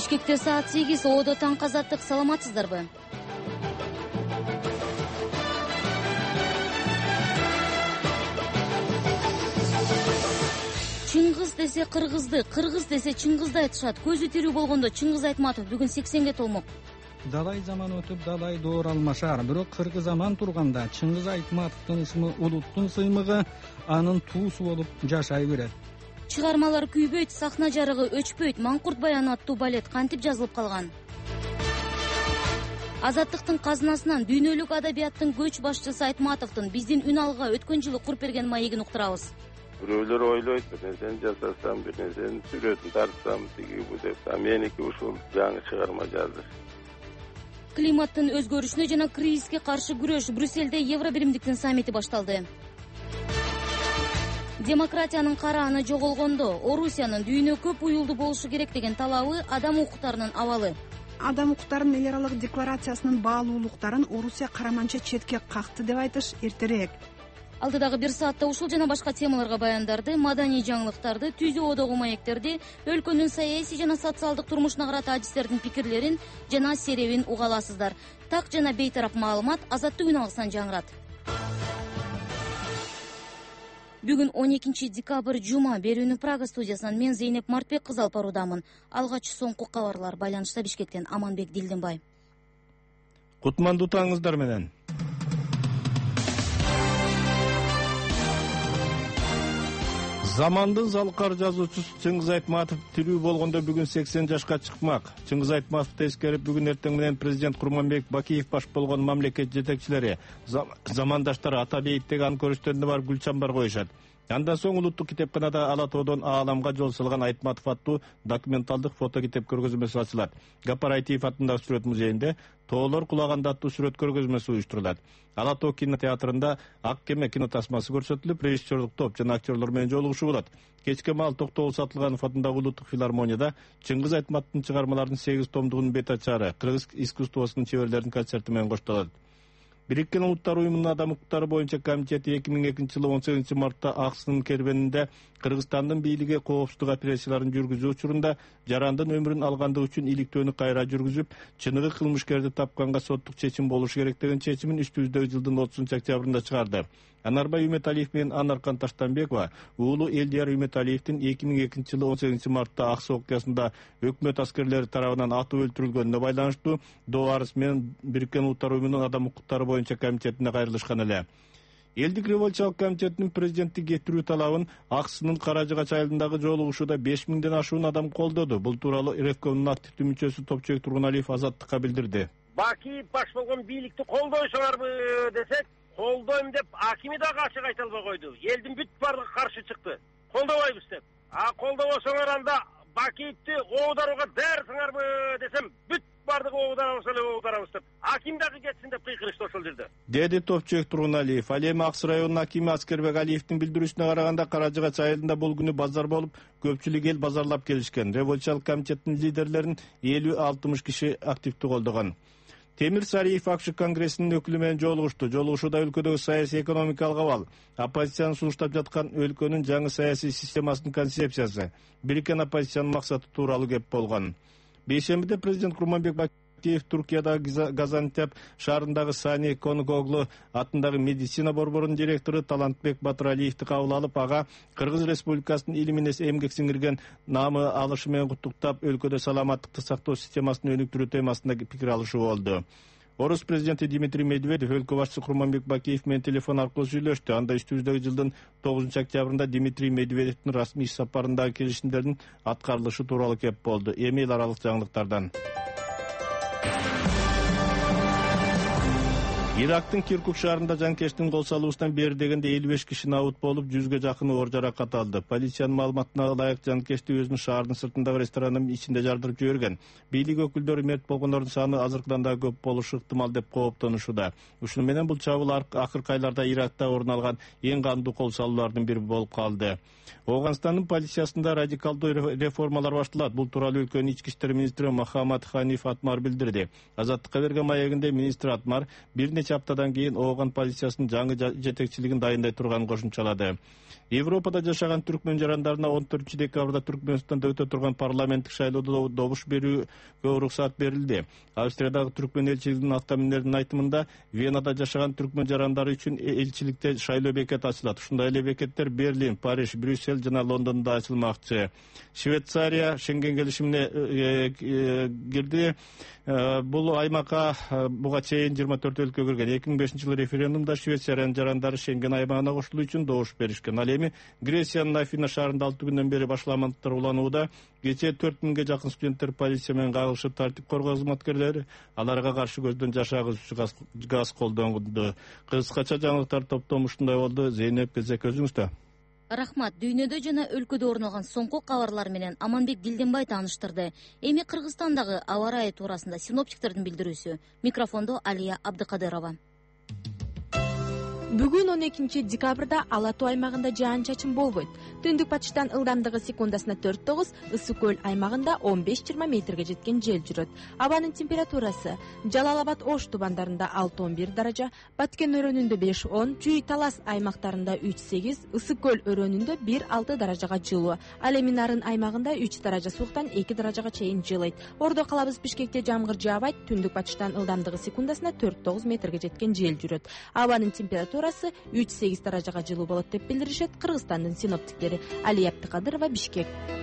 Бишкекте саат 8 Оодо таңкы азаттык, саламатсыздарбы? Чыңгыз десе кыргызды, кыргыз десе чыңгызды айтышат. Көзү тирүү болгондо Чыңгыз Айтматов бүгүн 80ге толмок. Далай заман өтүп далай доор алмашар. Бирок кыргыз заман турганда Чыңгыз Айтматовдун ысымы улуттун сыймыгы, анын туусу болуп жашай берет. Чыгармалар күйбөйт, сахна жарыгы өчпөйт, Маңкурт баяны аттуу балет кантип жазылып калган? Азаттыктын казынасынан дүйнөлүк адабияттын көч башчысы Айтматовдун биздин үн алга өткөн жылы куруп берген маегин уктурабыз. Бирөөлөр ойлойт, бир нерсени жасасам, бир нерсени сүрөтүн тартсам, тиги бу деп, меники ушул жаңы чыгарма жаздыр. Климаттын өзгөрүшүнө жана кризиске каршы күрөш. Брюссельде Евро биримдиктин саммити башталды. Демократиянын карааны жоголгондо Орусиянын дүйнө көп уюлду болушу керек деген талабы адам укуктарынын абалы. Адам укуктарынын эл аралык декларациясынын баалуулуктарын Орусия караманча четке какты деп айтыш эртерээк. Алдыдагы бир саатта ушул жана башка темаларга баяндарды, маданий жаңылыктарды, түзүү одогу маектерди, өлкөнүн саясий жана социалдык турмушуна карата адистердин пикирлерин жана серебин уга аласыздар. Так жана бейтарап маалымат Азаттык үн алгысынан жаңырат. Бүгүн 12 декабрь жума. Берүүнү Прага студиясынан мен Зейнеп Мартбек кызы алып баруудамын. Алгачкы соңку кабарлар байланышта Бишкектен Аманбек Дилдинбай. Кутмандуу таңыңыздар менен. Замандын залкар жазуучусу Чыңгыз Айтматов тирүү болгондо бүгүн 80 жашка чыкмак. Чыңгыз Айтматовду эскерип бүгүн эртең менен президент Курманбек Бакиев баш болгон мамлекет жетекчилери, замандаштары Ата бейиттеги ан көрүштөрүнө барып гүл чамбар коюшат. Андан соң улуттук китепканада Ала тоодон ааламга жол салган Айтматов аттуу документалдык фото китеп көргөзмөсү ачылат. Гапар Айтиев атындагы сүрөт музейинде Тоолор кулаганда аттуу сүрөт көргөзмөсү уюштурулат. Ала тоо кинотеатрында Ак кеме кинотасмасы көрсөтүлүп, режиссерлук топ жана актерлор менен жолугушуу болот. Кечке маал Токтогул Сатылганов атындагы улуттук филармонияда Чыңгыз Айтматовдун чыгармаларынын 8 томдугунун бет ачары, кыргыз искусствосунун чеберлеринин концерти менен коштолот. Бириккен Улуттар уюмунун адам укуктары боюнча комитети 2002 жылы 18 мартта Аксынын кербенинде Кыргызстандын бийлиги коопсуздук операцияларын жүргүзүү учурунда жарандын өмүрүн алгандыгы үчүн иликтөөнү кайра жүргүзүп, чыныгы кылмышкерди тапканга соттук чечим болушу керек деген чечимин үстүбүздөгү жылдын 30 октябрында чыгарды. Анарбай Үмөталиев менен Анаркан Таштанбекова уулу Элдияр Үмөталиевдин 2002 жылы 18 мартта Аксы окуясында өкмөт аскерлери тарабынан атып өлтүрүлгөнүнө байланыштуу доо арыз менен Бириккен Улуттар уюмунун адам укуктары боюнча комитетине кайрылышкан эле. Элдик революциялык комитетинин президенттик кетирүү талабын Аксынын Каражыгач айылындагы жолугушууда 5000ден ашуун адам колдоду. Бул тууралуу Ревкомдун активдүү мүчөсү Топчуек Тургуналиев Азаттыкка билдирди. Бакиев баш болгон бийликти колдойсуңарбы десек, колдойм деп акими дагы ачык айта албай койду. Элдин бүт бардыгы каршы чыкты. Колдобойбуз деп. Колдобосоңор анда Бакиевти оодарууга даярсыңарбы десем, бүт бардыгы оодарабыз деп. Аким дагы кетсин деп кыйкырышты ошол жерде. Деди Топчуек Тургуналиев. Ал эми Аксы районунун акими Аскербек Алиевдин билдирүүсүнө караганда Каражыгач айылында бул күнү базар болуп, көпчүлүк эл базарлап келишкен. Революциялык комитеттин лидерлерин 50-60 киши активдүү колдогон. Темир Сариев Акшы конгрессинин өкүлү менен жолугушту. Жолугушууда өлкөдөгү саясий экономикалык абал, оппозицияны сунуштап жаткан өлкөнүн жаңы саясий системасынын концепциясы, бириккен оппозициянын максаты тууралуу кеп болгон. Бейшембиде президент Курманбек Бакиев Туркиядагы Газантеп шаарындагы Сани Конукоглу атындагы медицина борборунун директору Талантбек Батыралиевди кабыл алып, ага Кыргыз Республикасынын илимине эмгек сиңирген наамы алышы менен куттуктап, өлкөдө саламаттыкты сактоо системасын өнүктүрүү темасында пикир алышуу болду. Орус президенти Дмитрий Медведев өлкө башчысы Курманбек Бакиев менен телефон аркылуу сүйлөштү. Анда үстүбүздөгү жылдын 9 октябрында Дмитрий Медведевдин расмий иш сапарындагы келишимдердин аткарылышы тууралуу кеп болду. Эми эл аралык жаңылыктардан. Ирактын Киркук шаарында жанкештин кол салуусунан бери дегенде 55 киши набыт болуп, 100ге жакыны оор жаракат алды. Полициянын маалыматына ылайык жанкешти өзүнүн шаардын сыртындагы ресторанын ичинде жардырып жиберген. Бийлик өкүлдөрү мерт болгондордун саны азыркыдан да көп болушу ыктымал деп кооптонушууда. Ушуну менен бул чабуул акыркы айларда Иракта орун алган эң кандуу кол салуулардын бири болуп калды. Ооганстандын полициясында радикалдуу реформалар башталат. Бул тууралуу өлкөнүн ички иштер министри Мохаммад Ханиф Атмар билдирди. Азаттыкка берген маегинде министр Атмар бир нече аптадан кийин Ооган полициясынын жаңы жетекчилигин дайындай турганын кошумчалады. Европада жашаган түркмөн жарандарына 14 декабрда Түркмөнстанда өтө турган парламенттик шайлоодо добуш берүүгө уруксат берилди. Австриядагы түркмөн элчилигинин автоминдердин айтымында Венада жашаган түркмөн жарандары үчүн элчиликте шайлоо бекети ачылат. Ушундай эле бекеттер Берлин, Париж, Брюссель жана Лондондо ачылмакчы. Швейцария Шенген келишимине кирди. Бул аймакка буга чейин 24 өлкө кирген. 2005-жылы референдумда Швейцариянын жарандары Шенген аймагына кошулуу үчүн добуш беришкен. Ал эми Грециянын Афина шаарында 6 күндөн бери башламандыктар уланууда. Кечээ 4000ге жакын студенттер полиция менен кагылышып, тартип коргоо кызматкерлери аларга каршы көздөн жашаагызчу газ колдонду. Кыскача жаңылыктар топтому ушундай болду. Зейнеп Кезек, өзүңүздө. Рахмат. Дүйнөдө жана өлкөдө орун алган соңку кабарлар менен Аманбек Дилденбай тааныштырды. Эми Кыргызстандагы аба ырайы туурасында синоптиктердин билдирүүсү. Микрофондо Алия Абдыкадырова. Бүгүн 12 декабрда Ала Тоо аймагында жаан-чачын болбойт. Түндүк батыштан ылдамдыгы секундасына 4-9, Ысык көл аймагында 15-20 метрге жеткен жел жүрөт. Абанын температурасы Жалал-Абад Ош тубандарында 6-11 даража, Баткен өрөөнүндө 5-10, Чүй Талас аймактарында 3-8, Ысык көл өрөөнүндө 1-6 даражага жылуу. Ал эми Нарын аймагында 3 даража сууктан 2 даражага чейин жылыйт. Ордо калабыз Бишкекте жамгыр жаабайт, түндүк батыштан ылдамдыгы секундасына 4-9 метрге жеткен жел жүрөт. Абанын температурасы 3-8 даражага жылуу болот деп билдиришет Кыргызстандын синоптиктери. Алия Абдыкадырова, Бишкек.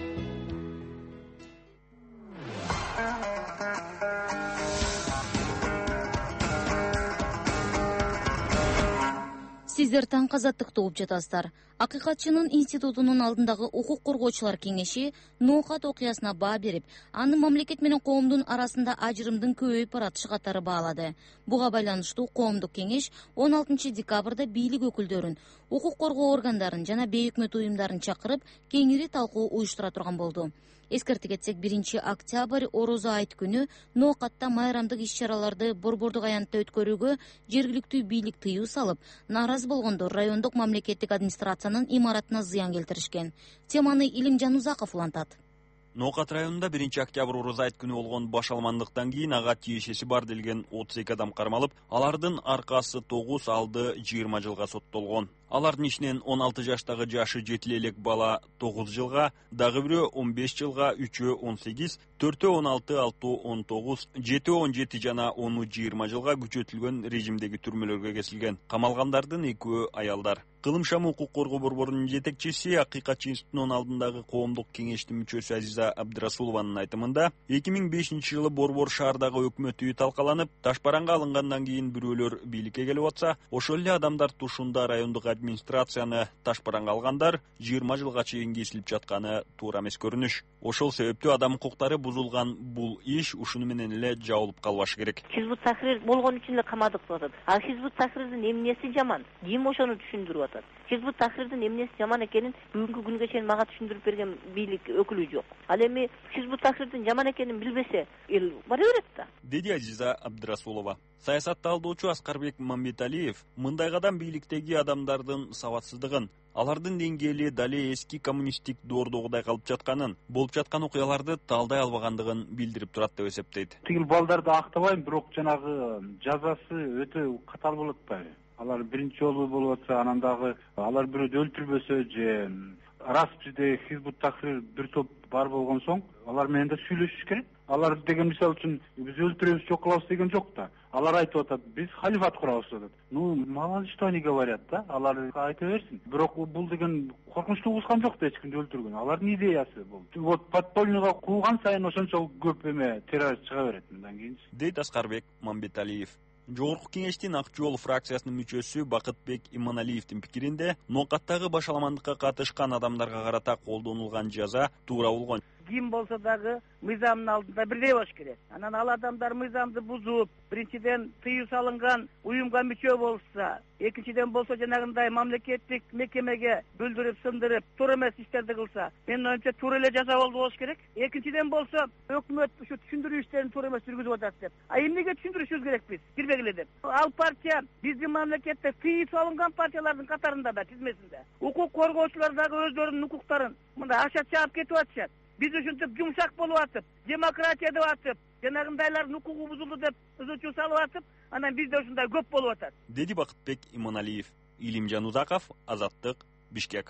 Сиздер таң казаттыкты угуп жатасыздар. Акыйкатчынын институтунун алдындагы укук коргоочулар кеңеши Ноокат окуясына баа берип, аны мамлекет менен коомдун арасында ажырымдын көбөйүп баратышы катары баалады. Буга байланыштуу коомдук кеңеш 16 декабрда бийлик өкүлдөрүн, укук коргоо органдарын жана бейөкмөт уюмдарын чакырып, кеңири талкуу уюштура турган болду. Эскерте кетсек, 1 октябрь Орозо айт күнү Ноокатта майрамдык иш-чараларды борбордук аянтта өткөрүүгө жергиликтүү бийлик тыюу салып, нааразы болгондор райондук мамлекеттик администрациянын имаратына зыян келтиришкен. Теманы Илимжан Узаков улантат. Ноокат районунда 1 октябрь Орозо айт күнү болгон башалмандыктан кийин ага тиешеси бар делген 32 адам кармалып, алардын аркасы 9, алды 20 жылга соттолгон. Алардын ичинен 16 жаштагы жашы жетиле элек бала 9 жылга, дагы бирөө 15 жылга, 3-өө 18, 4-өө 16, 6-өө 19, 7-өө 17 жана 10-өө 20 жылга күчөтүлгөн режимдеги түрмөлөргө кесилген. Камалгандардын 2-өө аялдар. Кылым шамы укук коргоо борборунун жетекчиси, Акыйкатчы институтунун алдындагы коомдук кеңештин мүчөсү Азиза Абдрасулованын айтымында, 2005 жылы борбор шаардагы өкмөт үйү талкаланып, ташбаранга алынгандан кийин бирөөлөр бийликке келип атса, ошол эле адамдар тушунда райондук администрацияны ташбаранга алгандар 20 жылга чейин кесилип жатканы туура эмес көрүнүш. Ошол себептүү адам укуктары бузулган бул иш ушуну менен эле жабылып калбашы керек. Хизбут Тахрир болгон үчүн эле камадык деп атат. А Хизбут Тахрирдин эмнеси жаман? Ким ошону түшүндүрүп атат? Хизбут Тахрирдин эмнеси жаман экенин бүгүнкү күнгө чейин мага түшүндүрүп берген бийлик өкүлү жок. Ал эми Хизбут Тахрирдин жаман экенин билбесе, эл бара берет да. Деди Азиза Абдрасулова. Саясатты алдоочу Аскарбек Мамбеталиев мындайгадан бийликтеги адамдардын сабатсыздыгын, алардын деңгээли дале эски коммунисттик доордогудай калып жатканын, болуп жаткан окуяларды талдай албагандыгын билдирип турат деп эсептейт. Тигил балдарды актабайм, бирок жанагы жазасы өтө катал болот атпайбы? Алар биринчи жолу болуп атса, анан дагы алар бирөөдү өлтүрбөсө же рас бизде Хизбут Тахрир бир топ бар болгон соң, алар менен да сүйлөшүш керек. Алар деген мисалы үчүн биз өлтүрөбүз, жок кылабыз деген жок да. Алар айтып атат, биз халифат курабыз деп атат. Мало ли что они говорят да, алар айта берсин. Бирок бул деген коркунуч тугузган жок да, эч кимди өлтүргөн. Алардын идеясы бул. Вот подпольныйга кууган сайын ошончолук көп эме террорист чыга берет мындан кийин. Дейт Аскарбек Мамбеталиев. Жогорку кеңештин Ак жол фракциясынын мүчөсү Бакытбек Иманалиевдин пикиринде, Ноокаттагы башаламандыкка катышкан адамдарга карата колдонулган жаза туура болгон. Ким болсо дагы мыйзамдын алдында бирдей болуш керек. Анан ал адамдар мыйзамды бузуп, биринчиден тыюу салынган уюмга мүчө болса, экинчиден болсо жанагындай мамлекеттик мекемеге бүлдүрүп, сындырып, туура эмес иштерди кылса, менин оюмча туура эле жаза болуш керек. Экинчиден болсо, өкмөт ушу түшүндүрүү иштерин туура эмес жүргүзүп атат деп. А эмнеге түшүндүрүшүбүз керек биз? Кирбегиле деп. Ал партия биздин мамлекетте тыюу салынган партиялардын катарында да, тизмесинде. Укук коргоочулар дагы өздөрүнүн укуктарын мындай аша чаап кетип атышат. Биз ушинтип жумшак болуп атып, демократия деп атып, жанагындайлардын укугу бузулду деп ызы салып атып, анан бизде ушундай көп болуп атат, деди Бакытбек Иманалиев. Илимжан Узаков, Азаттык, Бишкек.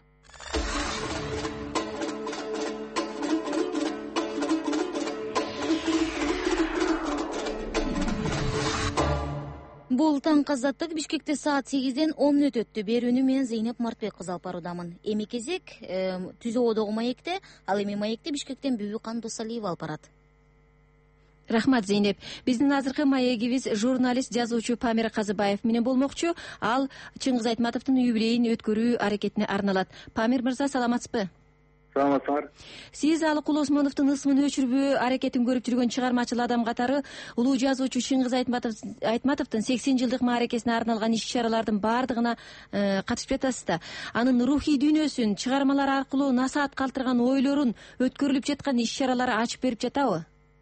Бул таңкы Азаттык. Бишкекте саат 8-ден 10 мүнөт өттү. Берүүнү мен Зейнеп Мартбек кызы алып баруудамын. Эми кезек Түзү Оодогу маекте, ал эми маекти Бишкектен Бүбүкан Досалиева алып барат. Рахмат, Зейнеп. Биздин азыркы маегибиз журналист, жазуучу Памир Казыбаев менен болмокчу. Ал Чыңгыз Айтматовдун юбилейин өткөрүү аракетине арналат. Памир мырза, саламатсызбы? Саламатсыздар. Сиз Алыкул Осмоновдун ысмын өчүрбөө аракетин көрүп жүргөн чыгармачыл адам катары улуу жазуучу Чыңгыз Айтматовдун 80 жылдык мааракесине арналган иш-чаралардын баардыгына катышып жатасыз да. Анын рухий дүйнөсүн, чыгармалар аркылуу насаат калтырган ойлорун, өткөрүлүп жаткан иш-чаралары ачып берип жатабы?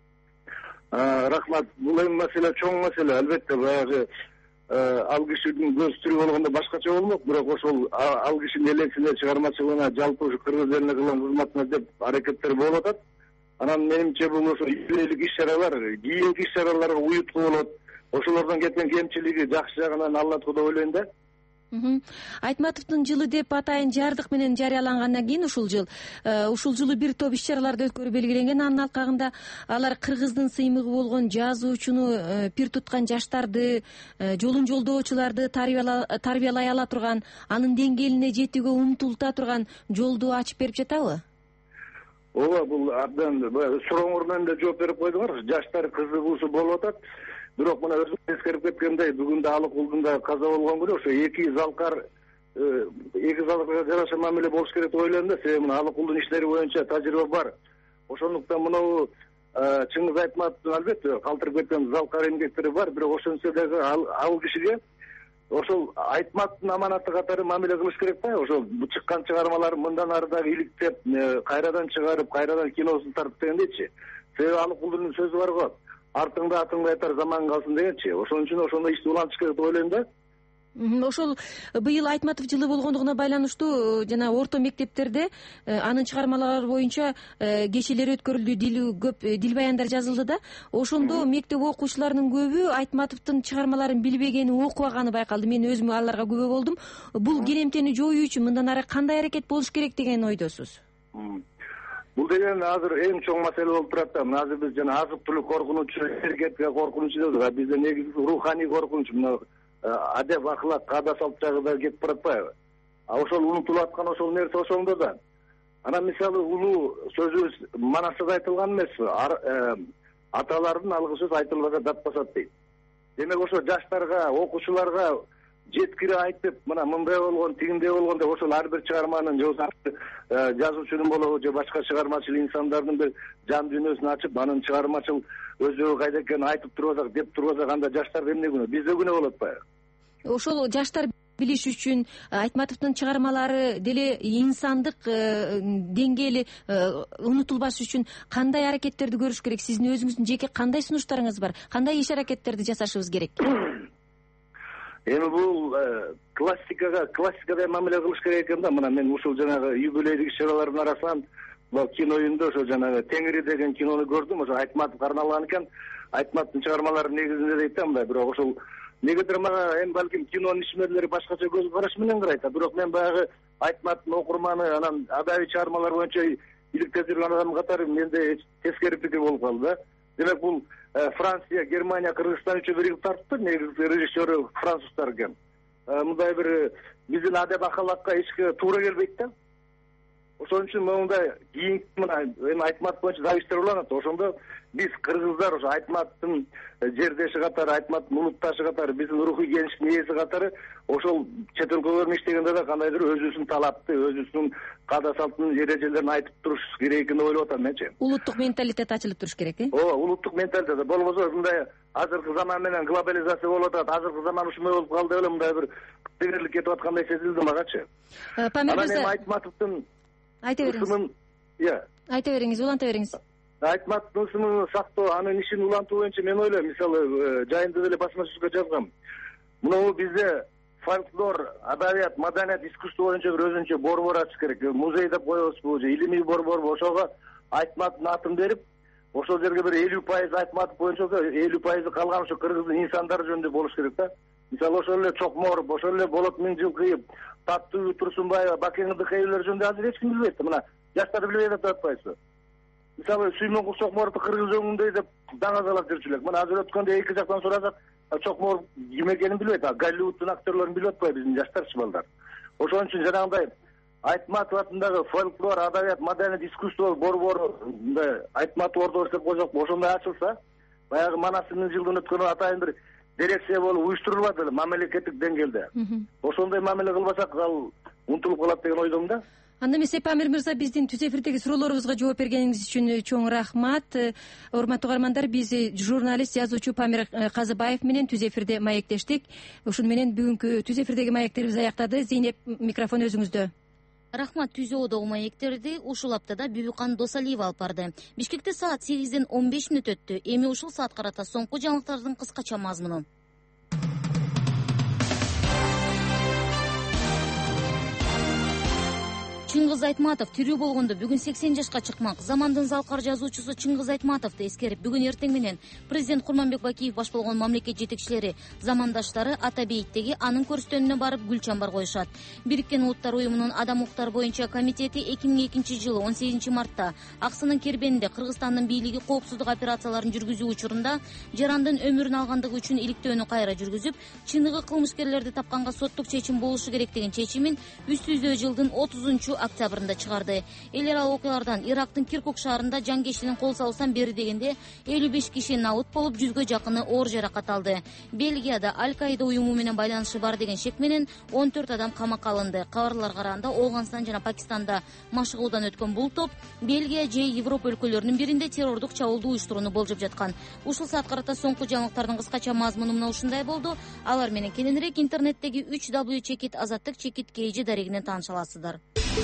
Рахмат. Бул эми маселе чоң маселе. Албетте баягы ал кишинин көз түрү болгондо башкача болмок, бирок ошол ал кишинин элесине, чыгармачылыгына, жалпы ушу кыргыз элине кылган кызматына деп аракеттер болуп атат. Анан менимче бул ошо юбилейлик иш-чаралар, кийинки иш-чараларга уютку болот. Ошолордон кеткен кемчилиги жакшы жагынан алынат деп ойлойм да. Айтматовдун жылы деп атайын жардык менен жарыялангандан кийин ушул жылы бир топ иш-чараларды өткөрүү белгиленген. Анын алкагында алар кыргыздын сыймыгы болгон жазуучуну пир туткан жаштарды, жолун жолдоочуларды тарбиялай ала турган, анын деңгээлине жетүүгө умтулта турган жолду ачып берип жатабы? Ооба, бул абдан сурооңор менен да жооп берип койдуңар. Жаштар кызыгуусу болуп атат. Бирок мына өзүңүз эскерип кеткендей, бүгүн да Алыкулдун да каза болгон күнү ошо эки залкарга жараша мамиле болуш керек деп ойлойм да. Себеби мына Алыкулдун иштери боюнча тажрыйба бар. Ошондуктан мынау Чыңгыз Айтматовдун албетте калтырып кеткен залкар эмгектери бар, бирок ошентсе дагы ал кишиге ошол Айтматовдун аманаты катары мамиле кылыш керек да. Ошол чыккан чыгармалар мындан ары дагы иликтеп, кайрадан чыгарып, кайрадан киносун тартып дегендейчи. Себеби Алыкулдун сөзү бар го. Артыңда атыңда айтар заман калсын дегенчи. Ошон үчүн ошондой ишти улантыш керек деп ойлойм да. Ошол быйыл Айтматов жылы болгондугуна байланыштуу жана орто мектептерде анын чыгармалары боюнча кечелер өткөрүлдү, көп дил баяндар жазылды да. Ошондо мектеп окуучуларынын көбү Айтматовдун чыгармаларын билбегени, окубаганы байкалды. Мен өзүм аларга күбө болдум. Бул керемтени жоюу үчүн мындан ары кандай аракет болуш керек деген ойдосуз? Бул деген азыр эң чоң маселе болуп турат да. Азыр биз жана азык-түлүк коркунучу, эркекке коркунучу дедик. Бизде негизи руханий коркунуч, мына адеп, ахлак, каада салт жагы да кетип баратпайбы? Ошол унутулуп аткан ошол нерсе ошондо да. Анан мисалы улуу сөзүбүз манасыз айтылган эмеспи? Аталардын алгы сөз айтылбаса дат басат дейт. Демек ошо жаштарга, окуучуларга жеткире айтып, мына мындай болгон, тигиндей болгон деп ошол ар бир чыгарманын жазуучунун болобу же башка чыгармачыл инсандардын бир жан дүйнөсүн ачып, анын чыгармачыл өзү кайда экенин айтып турбасак, деп турбасак, анда жаштар эмне күнөө? Бизде күнөө болот атпайбы? Ошол жаштар билиш үчүн Айтматовдун чыгармалары деле инсандык деңгээли унутулбаш үчүн кандай аракеттерди көрүш керек? Сиздин өзүңүздүн жеке кандай сунуштарыңыз бар? Кандай иш аракеттерди жасашыбыз керек? Эми бул классикадай мамиле кылыш керек экен да. Мына мен ушул жанагы юбилейдик иш-чаралардын арасынан кино үйүндө ошо жанагы Теңири деген кинону көрдүм. Ошо Айтматовго арналган экен. Айтматовдун чыгармалары негизинде дейт да, мындай. Бирок ошол негедир мага эми балким кинонун ишмерлери башкача көз караш менен карайт. Бирок мен баягы Айтматовдун окурманы, анан адабий чыгармалар боюнча иликтеп жүргөн адам катары менде тескери пикир болуп калды да. Демек бул Франция, Германия, Кыргызстан үчүн биригип тартты. Негизи режиссеру француздар экен. Мындай бир биздин адеп ахалакка эчке туура келбейт да. Ошон үчүн мындай кийинки мына эми Айтматов боюнча дагы иштер уланат. Ошондо биз кыргыздар ошо Айтматовдун жердеши катары, Айтматовдун улутташы катары, биздин рухий кеңиштин ээси катары ошол чет өлкөлөрдөн иштегенде да кандайдыр өзүбүздүн талапты, өзүбүздүн каада салттын эрежелерин айтып туруш керек экен деп ойлоп атам менчи. Улуттук менталитет ачылып туруш керек, Ооба, улуттук менталитет. Болбосо мындай азыркы заман менен глобализация болуп атат. Азыркы заман ушундай болуп калды деп эле мындай бир тегерлик кетип аткандай сезилди магачы. Анан эми Айтматовдун айта бериңиз. Айта бериңиз, уланта бериңиз. Айтматовдун ысымын сактоо, анын ишин улантуу боюнча мен ойлойм, мисалы жайында деле басма сөзгө жазгам. Мынау бизде фольклор, адабият, маданият, искусство боюнча бир өзүнчө борбор ачыш керек. Музей деп коебузбу же илимий борборбу, ошого Айтматовдун атын берип, ошол жерге бир 50% Айтматов боюнча 50% калган ошо кыргыздын инсандары жөнүндө болуш керек да. Мисалы ошол эле Чокморов, ошол эле Болот Миңжилкыев, Таттуу Турсунбаева, Бакеңи Дыкаевлер жөнүндө азыр эч ким билбейт. Мына жаштар билбей атат атпайсызбы? Мисалы Сүймөнкул Чокморовду кыргыз өңүндөй деп даңазалап жүрчүлөр. Мына азыр өткөндө эки жактан сурасак, Чокморов ким экенин билбейт. Голливудтун актерлорун билип атпайбы биздин жаштарчы балдар. Ошон үчүн жанагындай Айтматов атындагы фольклор, адабият, маданият, искусство борбору Айтматов ордобуш деп койсок, ошондой ачылса, баягы Манас Миңжилдин өткөнү атайын бир дирекция болуп уюштурулат эле мамлекеттик деңгээлде. Ошондой мамиле кылбасак, ал унутулуп калат деген ойдомун да. Анда эмесе Памир мырза, биздин түз эфирдеги суроолорубузга жооп бергениңиз үчүн чоң рахмат. Урматтуу угармандар, биз журналист, жазуучу Памир Казыбаев менен түз эфирде маектештик. Ушуну менен бүгүнкү түз эфирдеги маектерибиз аяктады. Зейнеп, микрофон өзүңүздө. Рахмат. Түзө одогу маектерди ушул аптада Бүбүкан Досалиева алып барды. Бишкекте саат 8:15 өттү. Эми ушул саат карата соңку жаңылыктардын кыскача мазмуну. Чыңгыз Айтматов тирүү болгондо бүгүн 80 жашка чыкмак. Замандын залкар жазуучусу Чыңгыз Айтматовду эскерип, бүгүн эртең менен президент Курманбек Бакиев баш болгон мамлекет жетекчилери, замандаштары Ата бейиттеги анын көрүстөнүнө барып гүл чамбар коюшат. Бириккен Улуттар уюмунун Адам укуктары боюнча комитети 2002 жылы 18 мартта Аксынын Кербенинде Кыргызстандын бийлиги коопсуздук операцияларын жүргүзүү учурунда жарандын өмүрүн алгандыгы үчүн иликтөөнү кайра жүргүзүп, чыныгы кылмышкерлерди тапканга соттук чечим болушу керек деген чечимин үстү-үзөө жылдын 30 октябрында чыгарды. Эл аралык окуялардан Ирактын Киркук шаарында жангештинин кол салуусунан бери дегенде 55 киши набыт болуп, 100гө жакыны оор жаракат алды. Бельгияда Аль-Каида уюму менен байланышы бар деген шек менен 14 адам камакка алынды. Кабарларга караганда Ооганстан жана Пакистанда машыгуудан өткөн бул топ Бельгия же Европа өлкөлөрүнүн биринде террордук чабуулду уюштурууну болжоп жаткан. Ушул саат карата соңку жаңылыктардын кыскача мазмуну мына ушундай болду. Алар менен кененирээк интернеттеги 3w.azattik.kg дарегинен тааныша аласыздар.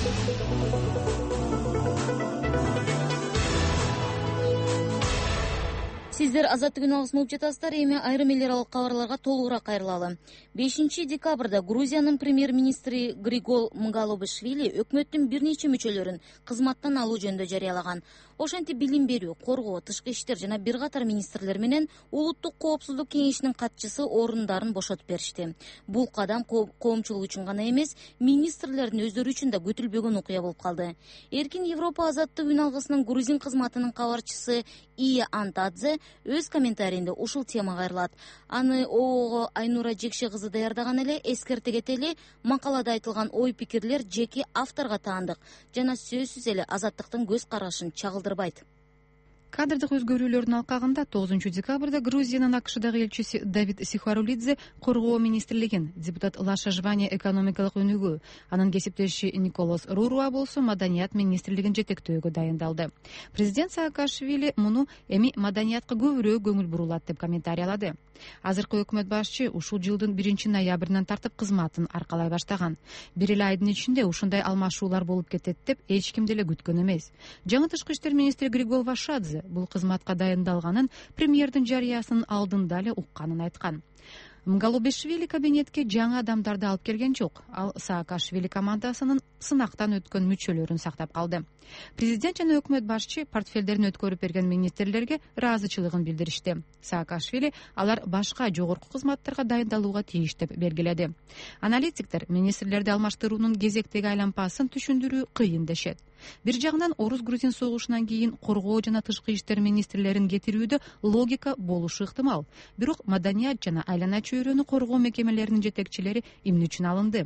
Сиздер Азаттык күн алгысын угуп жатасыздар. Эми айрым эл аралык кабарларга толугураак кайрылалы. 5 декабрда Грузиянын премьер-министри Григол Мгалобишвили өкмөттүн бир нече мүчөлөрүн кызматтан алуу жөнүндө жарыялаган. Ошентип билим берүү, коргоо, тышкы иштер жана бир катар министрлер менен Улуттук коопсуздук кеңешинин катчысы орундарын бошотуп беришти. Бул кадам коомчулук үчүн гана эмес, министрлердин өздөрү үчүн да күтүлбөгөн окуя болуп калды. Эркин Европа Азаттык күн алгысынын грузин кызматынын кабарчысы Ия Антадзе өз комментарийинде ушул тема кайрылат. Аны ОООго Айнура Жекше кызы даярдаган эле, эскерте кетели, макалада айтылган ой-пикирлер жеке авторго таандык жана сөзсүз эле Азаттыктын көз карашын чагылдырбайт. Кадрдык өзгөрүүлөрдүн алкагында 9 декабрда Грузиянын АКШдагы элчиси Давид Сихарулидзе коргоо министрлигин, депутат Лаша Жване экономикалык өнүгүү, анын кесиптеши Николос Руруа болсо маданият министрлигин жетектөөгө дайындалды. Президент Саакашвили муну эми маданиятка көбүрөөк көңүл бурулат деп комментариялады. Азыркы өкмөт башчы ушул жылдын 1-ноябрынан тартып кызматын аркалай баштаган. Бир эле айдын ичинде ушундай алмашуулар болуп кетет деп эч ким деле күткөн эмес. Жаңы тышкы иштер министри Григол Вашадзе бул кызматка дайындалганын премьердин жарыясынын алдында эле укканын айткан. Мгалобишвили кабинетке жаңы адамдарды алып келген жок. Ал Саакашвили командасынын сынактан өткөн мүчөлөрүн сактап калды. Президент жана өкмөт башчы портфелдерин өткөрүп берген министрлерге ыраазычылыгын билдиришти. Саакашвили алар башка жогорку кызматтарга дайындалууга тийиш деп белгиледи. Аналитиктер министрлерди алмаштыруунун кезектеги айланпасын түшүндүрүү кыйын дешет. Бир жагынан орус-грузин согушунан кийин коргоо жана тышкы иштер министрлерин кетирүүдө логика болушу ыктымал. Бирок маданият жана айлана чөйрөнү коргоо мекемелеринин жетекчилери эмне үчүн алынды?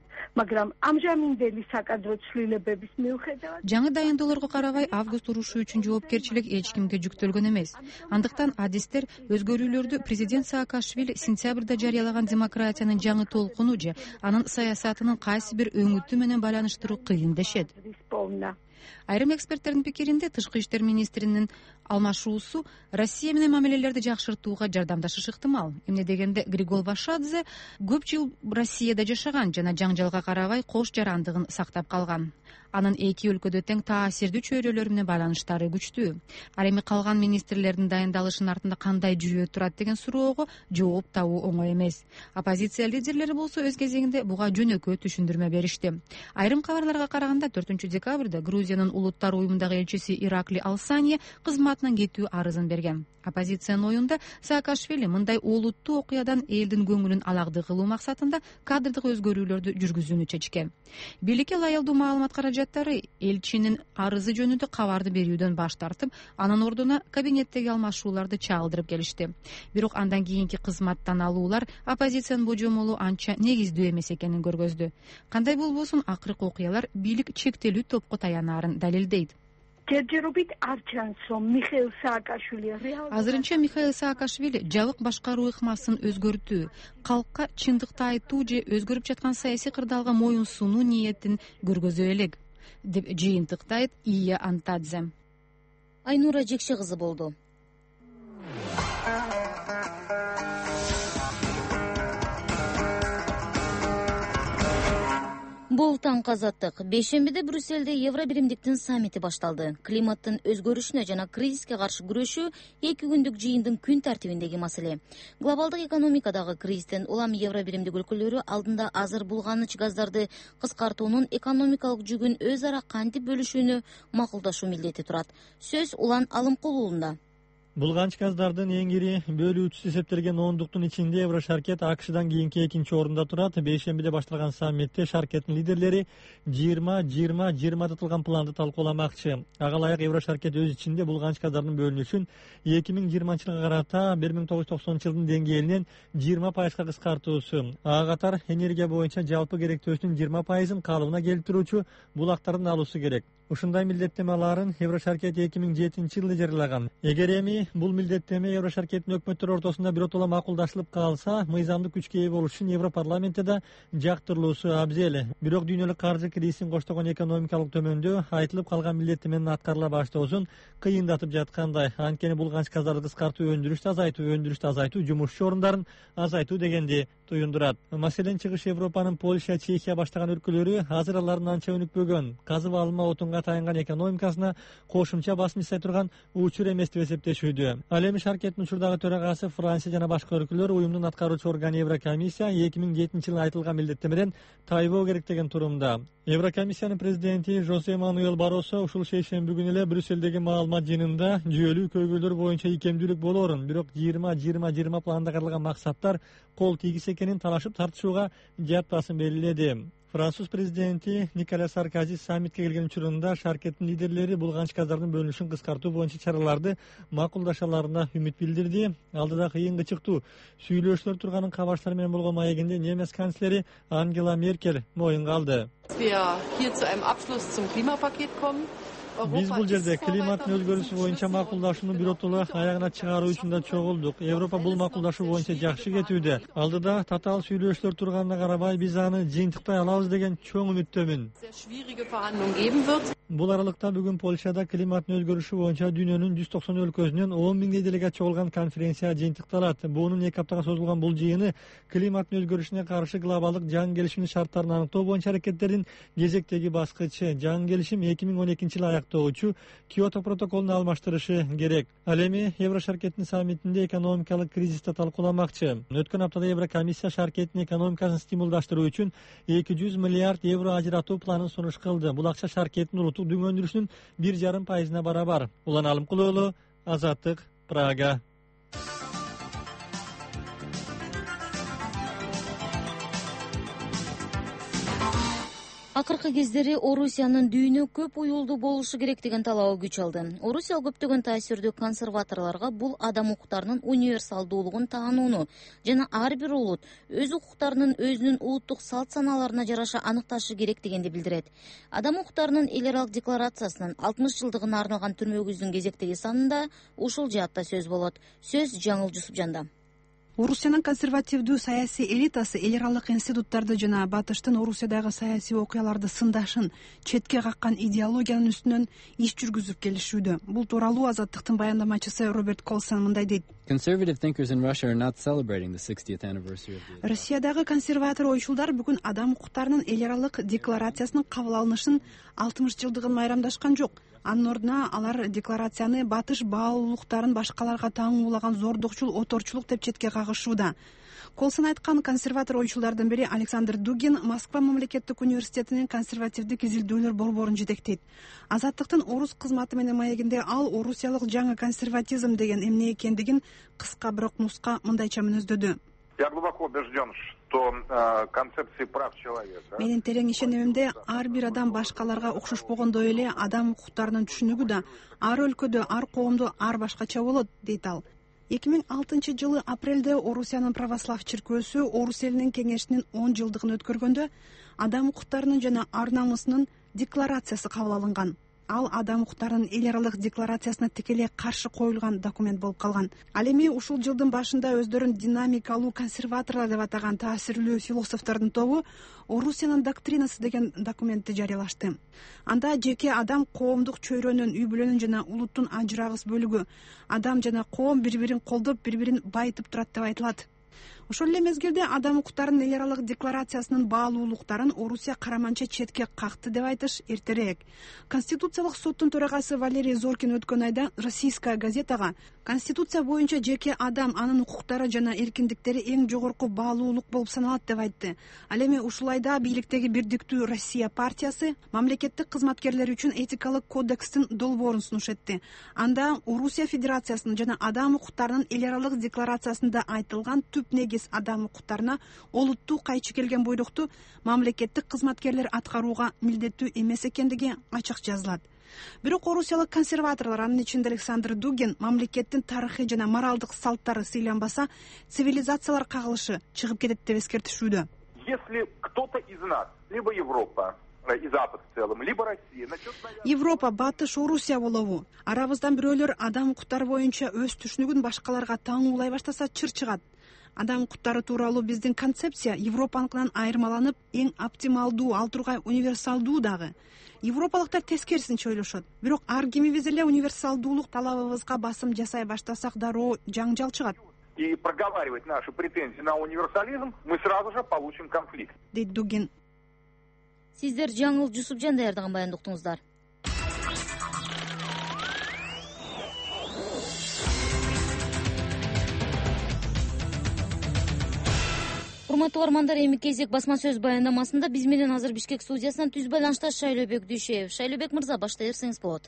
Жаңы дайындоолорго карабай, август урушу үчүн жоопкерчилик эч кимге жүктөлгөн эмес. Андыктан адистер өзгөрүүлөрдү президент Саакашвили сентябрда жарыялаган демократиянын жаңы толкуну же анын саясатынын кайсы бир өңүтү менен байланыштыруу кыйын дешет. Айрым эксперттердин пикиринде тышкы иштер министринин алмашуусу Россия менен мамилелерди жакшыртууга жардамдашышы ыктымал. Эмне дегенде Григол Вашадзе көп жыл Россияда жашаган жана жаңжалга карабай кош жарандыгын сактап калган. Анын эки өлкөдө тең таасирдүү чөйрөлөр менен байланыштары күчтүү. Ал эми калган министрлердин дайындалышынын артында кандай жүйө турат деген суроого жооп табуу оңой эмес. Оппозиция лидерлери болсо өз кезегинде буга жөнөкөй түшүндүрмө беришти. Айрым кабарларга караганда 4 декабрда декабрда Грузиянын улуттар уюмундагы элчиси Иракли Алсания кызматынан кетүү арызын берген. Оппозициянын оюнда Саакашвили мындай олуттуу окуядан элдин көңүлүн алагды кылуу максатында кадрдык өзгөрүүлөрдү жүргүзүүнү чечкен. Бийликке ылайыктуу маалымат каражаттары элчинин арызы жөнүндө кабарды берүүдөн баш тартып, анын ордуна кабинеттеги алмашууларды чагылдырып келишти. Бирок андан кийинки кызматтан алуулар оппозициянын божомолу анча негиздүү эмес экенин көргөздү. Кандай болбосун акыркы окуялар бийлик чектелүү топко таянарын далилдейт. Азырынча Михаил Саакашвили жабык башкаруу ыкмасын өзгөртүү, калкка чындыкты айтуу же өзгөрүп жаткан саясий кырдаалга моюн сунуу ниетин көргөзө элек, деп жыйынтыктайт Ия Антадзе. Айнура Жекше кызы болду. Бул таңкы азаттык. Бейшембиде Брюссельде Евро биримдиктин саммити башталды. Климаттын өзгөрүшүнө жана кризиске каршы күрөшүү 2 күндүк жыйындын күн тартибиндеги маселе. Глобалдык экономикадагы кризистен улам Евро биримдик өлкөлөрү алдында азыр булганыч газдарды кыскартуунун экономикалык жүгүн өз ара кантип бөлүшүүнү макулдашуу милдети турат. Сөз Улан Алымкулуулунда. Булганыч газдардын эң ири бөлүүчүсү эсептелген ондуктун ичинде Еврошаркет АКШдан кийинки экинчи орунда турат. Бейшембиде башталган саммитте Шаркеттин лидерлери 20-20-20 тытылган планды талкууламакчы. Ага ылайык Еврошаркет өз ичинде булганыч газдардын бөлүнүшүн 2020-жылга карата 1990 жылдын деңгээлинен 20% кыскартуусу, ага катар энергия боюнча жалпы керектөөсүнүн 20%ын калыбына келтирүүчү булактардын алуусу керек. Ушундай милдеттемелерин Еврошаркет 2007 жылы жарыялаган. Эгер эми бул милдеттеме Еврошаркеттин өкмөттөр ортосунда биротоло макулдашылып калса, мыйзамдык күчкө ээ болуш үчүн Европарламентте да жактырылуусу абзел. Бирок дүйнөлүк каржы кризисин коштогон экономикалык төмөндөө айтылып калган милдеттеменин аткарыла баштоосун кыйындатып жаткандай. Анткени булганыч газдарды кыскартуу, өндүрүштү азайтуу, жумушчу орундарын азайтуу дегенди туюндурат. Маселен, чыгыш Европанын Польша, Чехия баштаган өлкөлөрү азыр алардын анча өнүкпөгөн, казып алынма отунга таянган экономикасына кошумча басым жасай турган учур эмес деп эсептешүүдө. Ал эми Шаркеттин учурдагы төрагасы Франция жана башка өлкөлөр уюмдун аткаруучу органы Еврокомиссия 2007-жылы айтылган милдеттемеден тайбоо керек деген турумда. Еврокомиссиянын президенти Жозе Мануэл Баросо ушул шейшемби күнү эле Брюссельдеги маалымат жыйынында жүйөлүү көйгөйлөр боюнча икемдүүлүк болоорун, бирок 20-20-20 планда каралган максаттар кол тийгиз экенин талашып тартышууга жатпасын белгиледи. Француз президенти Николя Саркози саммитке келген учурунда Шаркеттин лидерлери булганыч газдардын бөлүнүшүн кыскартуу боюнча чараларды макулдашаларына үмүт билдирди. Алдыда кыйын кычыктуу сүйлөшүүлөр турганын кабарчылар менен болгон маегинде немец канцлери Ангела Меркель моюнга алды. Биз бул жерде климаттын өзгөрүүсү боюнча макулдашууну биротоло аягына чыгаруу үчүн да чогулдук. Европа бул макулдашуу боюнча жакшы кетүүдө. Алдыда татаал сүйлөшүүлөр турганына карабай, биз аны жыйынтыктай алабыз деген чоң үмүттөмүн. Бул аралыкта бүгүн Польшада климаттын өзгөрүшү боюнча дүйнөнүн 190 өлкөсүнөн 10 миңдей делегат чогулган конференция жыйынтыкталат. Буунун 2 аптага созулган бул жыйыны климаттын өзгөрүшүнө каршы глобалдык жаңы келишимдин шарттарын аныктоо боюнча аракеттердин кезектеги баскычы. Жаңы келишим 2012-жылы аяктоочу Киото протоколун алмаштырышы керек. Ал эми Еврошаркеттин саммитинде экономикалык кризисти талкууламакчы. Өткөн аптада Еврокомиссия Шаркеттин экономикасын стимулдаштыруу үчүн 200 миллиард евро ажыратуу планын сунуш кылды. Бул акча Шаркеттин улуттук дүң өндүрүшүнүн 1,5%-на барабар. Улан Алымкулуулу, Азаттык, Прага. Акыркы кездери Орусиянын дүйнө көп уюлдуу болушу керек деген талабы күч алды. Орусия көптөгөн таасирдүү консерваторлорго бул адам укуктарынын универсалдуулугун таанууну жана ар бир улут өз укуктарынын өзүнүн улуттук салт санааларына жараша аныкташы керек дегенди билдирет. Адам укуктарынын эл аралык декларациясынын 60 жылдыгына арналган түрмөгүздүн кезектеги санында ушул жаатта сөз болот. Сөз Жаңыл Жусупжанда. Орусиянын консервативдүү саясий элитасы эл аралык институттарды жана батыштын Орусиядагы саясий окуяларды сындашын, четке каккан идеологиянын үстүнөн иш жүргүзүп келишүүдө. Бул тууралуу Азаттыктын баяндамачысы Роберт Колсон мындай дейт. Россиядагы консерватор ойчулдар бүгүн адам укуктарынын эл аралык декларациясынын кабыл алынышын 60 жылдыгын майрамдашкан жок. Анын ордуна алар декларацияны батыш баалуулуктарын башкаларга таңуулаган зордукчул оторчулук деп четке кагышууда. Колсон айткан консерватор ойчулардын бири Александр Дугин Москва мамлекеттик университетинин консервативдик изилдөөлөр борборун жетектейт. Азаттыктын орус кызматы менен маегинде ал орусиялык жаңы консерватизм деген эмне экендигин кыска бирок нуска мындайча мүнөздөдү. Я глубоко убежден, что концепции прав человека... Менин терең ишенимимде ар бир адам башкаларга окшош болгондой эле адам укуктарынын түшүнүгү да ар өлкөдө, ар коомдо ар башкача болот, дейт ал. 2006-жылы апрелде Орусиянын православ чиркөөсү Орус элинин кеңешинин 10 жылдыгын өткөргөндө адам укуктарынын жана ар намысынын декларациясы кабыл алынган. Ал адам укуктарынын эл аралык декларациясына тикелей каршы коюлган документ болуп калган. Ал эми ушул жылдын башында өздөрүн динамикалуу консерваторлор деп атаган таасирлүү философтордун тобу Орусиянын доктринасы деген документти жарыялашты. Анда жеке адам коомдук чөйрөнүн, үй бүлөнүн жана улуттун ажырагыс бөлүгү, адам жана коом бири-бирин колдоп, бири-бирин байытып турат деп айтылат. Ошол эле мезгилде адам укуктарынын эл аралык декларациясынын баалуулуктарын Орусия караманча четке какты деп айтыш эртерээк. Конституциялык соттун төрагасы Валерий Зоркин өткөн айда Российская газетага Конституция боюнча жеке адам, анын укуктары жана эркиндиктери эң жогорку баалуулук болуп саналат деп айтты. Ал эми ушул айда бийликтеги Бирдиктүү Россия партиясы мамлекеттик кызматкерлер үчүн этикалык кодекстин долбоорун сунуш этти. Анда Орусия Федерациясынын жана адам укуктарынын эл аралык декларациясында айтылган түп негиз адам укуктарына олуттуу кайчы келген буйрукту мамлекеттик кызматкерлер аткарууга милдеттүү эмес экендиги ачык жазылат. Бирок орусиялык консерваторлор, анын ичинде Александр Дугин, мамлекеттин тарыхый жана моралдык салттары сыйланбаса, цивилизациялар кагылышы чыгып кетет деп эскертишүүдө. Если кто-то из нас, либо Европа и Запад в целом, либо Россия начнет... Европа, Батыш, Орусия болобу. Арабыздан бирөөлөр адам укуктары боюнча өз түшүнүгүн башкаларга таңуулай баштаса чыр чыгат. Адам укуктары тууралуу биздин концепция Европаныкынан айырмаланып, эң оптималдуу, ал тургай универсалдуу дагы. Европалыктар тескерисинче ойлошот. Бирок ар кимибиз эле универсалдуулук талабыбызга басым жасай баштасак дароо жаңжал чыгат. И проговаривать наши претензии на универсализм, мы сразу же получим конфликт. Дейт Дугин. Сиздер Жаңыл Жусупжан даярдаган баянды уктуңуздар. Урматтуу угармандар, эми кезек басма сөз баяндамасында биз менен азыр Бишкек студиясынан түз байланышта Шайлообек Дүйшеев. Шайлообек мырза, баштай берсеңиз болот.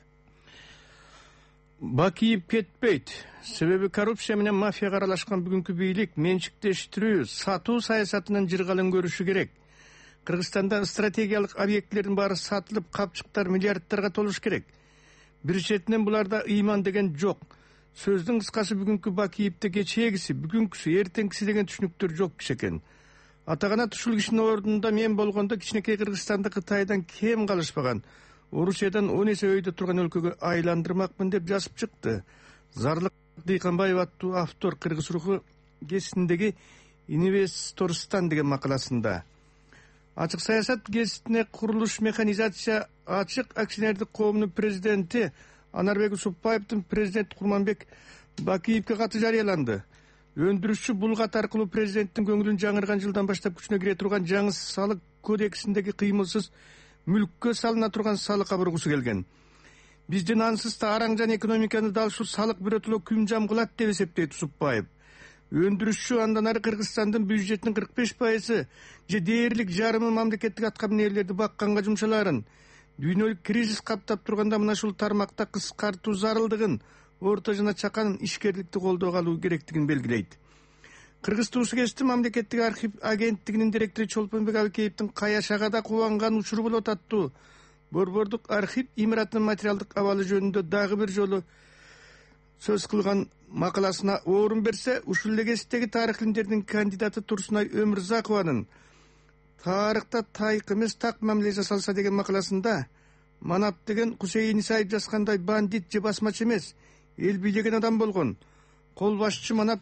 Бакиип кетпейт. Себеби коррупция менен мафияга аралашкан бүгүнкү бийлик менчиктештирүү, сатуу саясатынан жыргалын көрүшү керек. Кыргызстанда стратегиялык объектилердин баары сатылып, капчыктар миллиардтарга толуш керек. Бир четинен буларда ыйман деген жок. Сөздүн кыскасы бүгүнкү Бакиевде кечээгиси, бүгүнкүсү, эртеңкиси деген түшүнүктөр жок экен. Атаганат ушул кишинин ордунда мен болгондо кичинекей Кыргызстанды Кытайдан кем калышпаган, Орусиядан 10 эсе өйдө турган өлкөгө айландырмакмын деп жазып чыкты. Зарлык Дыйканбаев аттуу автор Кыргыз руху гезитиндеги Инвесторстан деген макаласында. Ачык саясат гезитине курулуш механизация ачык акционердик коомдун президенти Анарбек Усупбаевдин президент Курманбек Бакиевге каты жарыяланды. Өндүрүшчү булгат аркылуу президенттин көңүлүн жаңырган жылдан баштап күчүнө кире турган жаңы салык кодексиндеги кыймылсыз мүлккө салына турган салыкка бургусу келген. Биздин ансыз да араң жан экономиканы дал ушул салык бирөтөлө күн жам кылат деп эсептейт Усупбаев. Өндүрүшчү андан ары Кыргызстандын бюджетинин 45% же дээрлик жарымы мамлекеттик аткамин ээлерди бакканга жумшаларын, дүйнөлүк кризис каптап турганда мына ушул тармакта кыскартуу зарылдыгын, орто жана чакан ишкерликти колдоого алуу керектигин белгилейт. Кыргыз туусу кести мамлекеттик архив агенттигинин директору Чолпонбек Абыкеевдин Кая Шагада кубанган учуру болот аттуу борбордук архив имаратынын материалдык абалы жөнүндө дагы бир жолу сөз кылган макаласына орун берсе, ушул эле кесиптеги тарых илимдеринин кандидаты Турсунай Өмүрзакованын тарыхта тайык эмес так мамиле жасалса деген макаласында Манап деген Кусейин Исаев жазгандай бандит же басмачы эмес, эл бийлеген адам болгон. Кол башчы Манап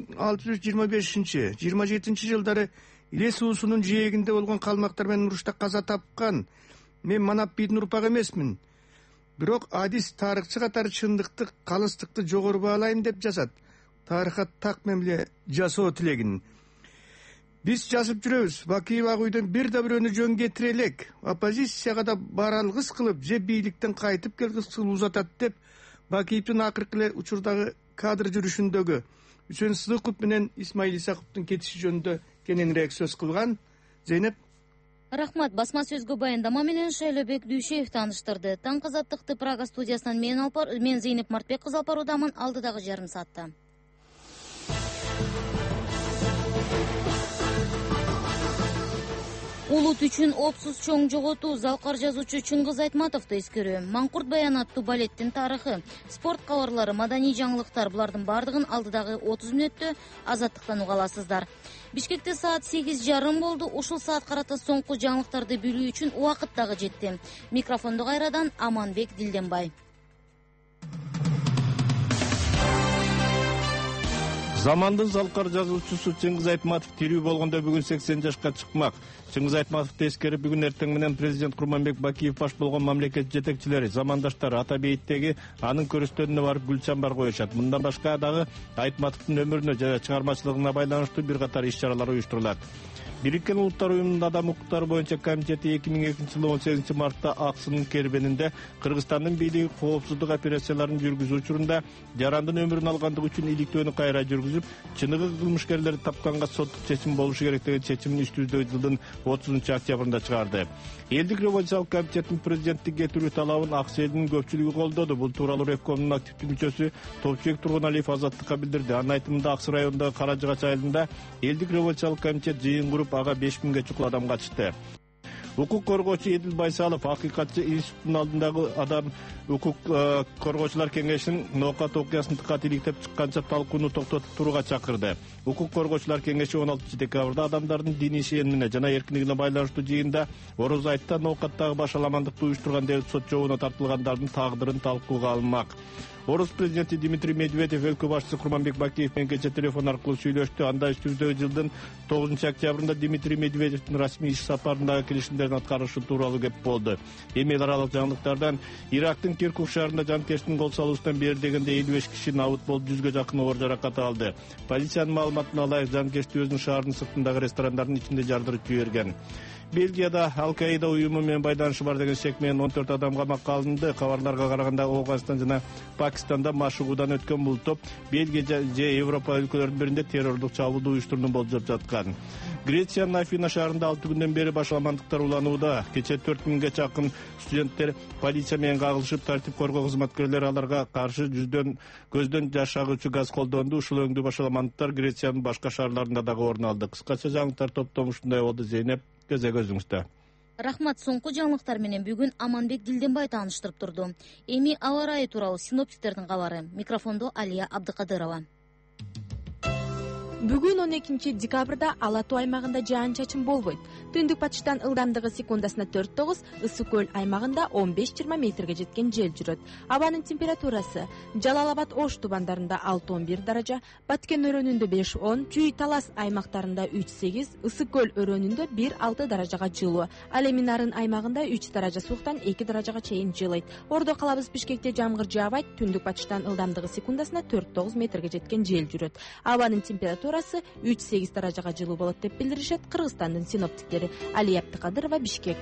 1625-27 жылдары Иле суусунун жээгинде болгон калмактар менен урушта каза тапкан. Мен Манап бийдин урпагы эмесмин. Бирок адис тарыхчы катары чындыкты, калыстыкты жогору баалайм деп жазат. Тарыхка так мамиле жасоо тилегин. Биз жазып жүрөбүз. Бакиев ак үйдөн бир да бирөөнү жөн кетире элек. Оппозицияга да баралгыс кылып, же бийликтен кайтып келгис кылып узатат деп Бакиевдин акыркы эле учурдагы кадр жүрүшүндөгү Үчөн Сыдыков менен Исмаил Исаковдун кетиши жөнүндө кененирээк сөз кылган. Зейнеп. Рахмат. Басма сөзгө баяндама менен Шайлообек Дүйшеев тааныштырды. Таңкы азаттыкты Прага студиясынан мен Зейнеп Мартбек кызы алып баруудамын. Алдыдагы жарым саатта. Улут үчүн опсуз чоң жоготуу залкар жазуучу Чыңгыз Айтматовду эскерүү. Маңкурт баянаттуу балеттин тарыхы, спорт кабарлары, маданий жаңылыктар — булардын бардыгын алдыдагы 30 мүнөттө Азаттыктан уга аласыздар. Бишкекте саат 8:30 болду. Ушул саат карата соңку жаңылыктарды билүү үчүн убакыт дагы жетти. Микрофонду кайрадан Аманбек Дилденбай. Замандын залкар жазуучусу Чыңгыз Айтматов тирүү болгондо бүгүн 80 жашка чыкмак. Чыңгыз Айтматовду эскерип бүгүн эртең менен президент Курманбек Бакиев баш болгон мамлекет жетекчилери, замандаштары Ата бейиттеги анын көрүстөрүнө барып гүл чамбар коюшат. Мындан башка дагы Айтматовдун өмүрүнө жана чыгармачылыгына байланыштуу бир катар иш-чаралар уюштурулат. Бириккен Улуттар уюмунун адам укуктары боюнча комитети 2002-жылы 18 мартта Аксынын кербенинде Кыргызстандын бийлиги коопсуздук операцияларын жүргүзүү учурунда жарандын өмүрүн алгандыгы үчүн иликтөөнү кайра жүргүзүп, чыныгы кылмышкерлерди тапканга соттук чечим болушу керек деген чечимин үстүбүздөгү жылдын 30-октябрында чыгарды. Элдик революциялык комитеттин президенттикке кетирүү талабын Акс элинин көпчүлүгү колдоду. Бул тууралуу Ревкомдун активдүү мүчөсү Топчубек Тургуналиев Азаттыкка билдирди. Анын айтымында Акс районундагы Кара Жыгач айылында Элдик революциялык комитет жыйын куруп, ага 5000ге чукул адам катышты. Укук коргоочу Эдил Байсалов Акыйкатчы институттун алдындагы адам укук коргоочулар кеңешинин ноокат окуясын тыкат иликтеп чыкканча талкууну токтотуп турууга чакырды. Укук коргоочулар кеңеши 16 декабрда адамдардын диний ишенимине жана эркиндигине байланыштуу жыйында Ороз айтта ноокаттагы башаламандыкты уюштурган деп сот жообуна тартылгандардын тагдырын талкууга алынмак. Орус президенти Дмитрий Медведев өлкө башчысы Курманбек Бакиев менен кечээ телефон аркылуу сүйлөштү. Анда үстүбүздөгү жылдын 9-октябрында Дмитрий Медведевдин расмий иш сапарындагы келишимдердин аткарышы тууралуу кеп болду. Эми эл аралык жаңылыктардан Ирактын Киркук шаарында жанкечтин кол салуусунан бери дегенде 55 киши набыт болуп, 100га жакын оор жаракат алды. Полициянын маалыматына ылайык жанкечти өзүнүн шаардын сыртындагы ресторандардын ичинде жардырып жиберген. Бельгияда Ал-Каида уюму менен байланышы бар деген шек менен 14 адам камакка алынды. Кабарларга караганда Афганистан жана Пакистанда машыгуудан өткөн бул топ Бельгия же Европа өлкөлөрүнүн биринде террорлук чабуулду уюштурууну болжоп жаткан. Грециянын Афина шаарында 6 күндөн бери башаламандыктар уланууда. Кечээ 4000ге чакын студенттер полиция менен кагылышып, тартип коргоо кызматкерлери аларга каршы көздөн жаш агуучу газ колдонду. Ушул өңдүү башаламандыктар Грециянын башка шаарларында дагы орун алды. Кыскача жаңылыктар топтому ушундай болду. Зейнеп, көзүңүздө. Рахмат. Соңку жаңылыктар менен бүгүн Аманбек Дилденбай тааныштырып турду. Эми аба ырайы тууралуу синоптиктердин кабары. Микрофондо Алия Абдыкадырова. Бүгүн 12 декабрда Ала Тоо аймагында жаан-чачын болбойт. Түндүк батыштан ылдамдыгы секундасына 4-9, Ысык көл аймагында 15-20 метрге жеткен жел жүрөт. Абанын температурасы Жалал-Абад Ош тубандарында 6-11 даража, Баткен өрөөнүндө 5-10, Чүй Талас аймактарында 3-8, Ысык көл өрөөнүндө 1-6 даражага жылуу. Ал эми Нарын аймагында 3 даража сууктан 2 даражага чейин жылыйт. Ордо калабыз Бишкекте жамгыр жаабайт. Түндүк батыштан ылдамдыгы секундасына 4-9 метрге жеткен жел жүрөт. Абанын температурасы 3-8 даражага жылуу болот деп билдиришет Кыргызстандын синоптиктери. Алия Абдыкадырова, Бишкек.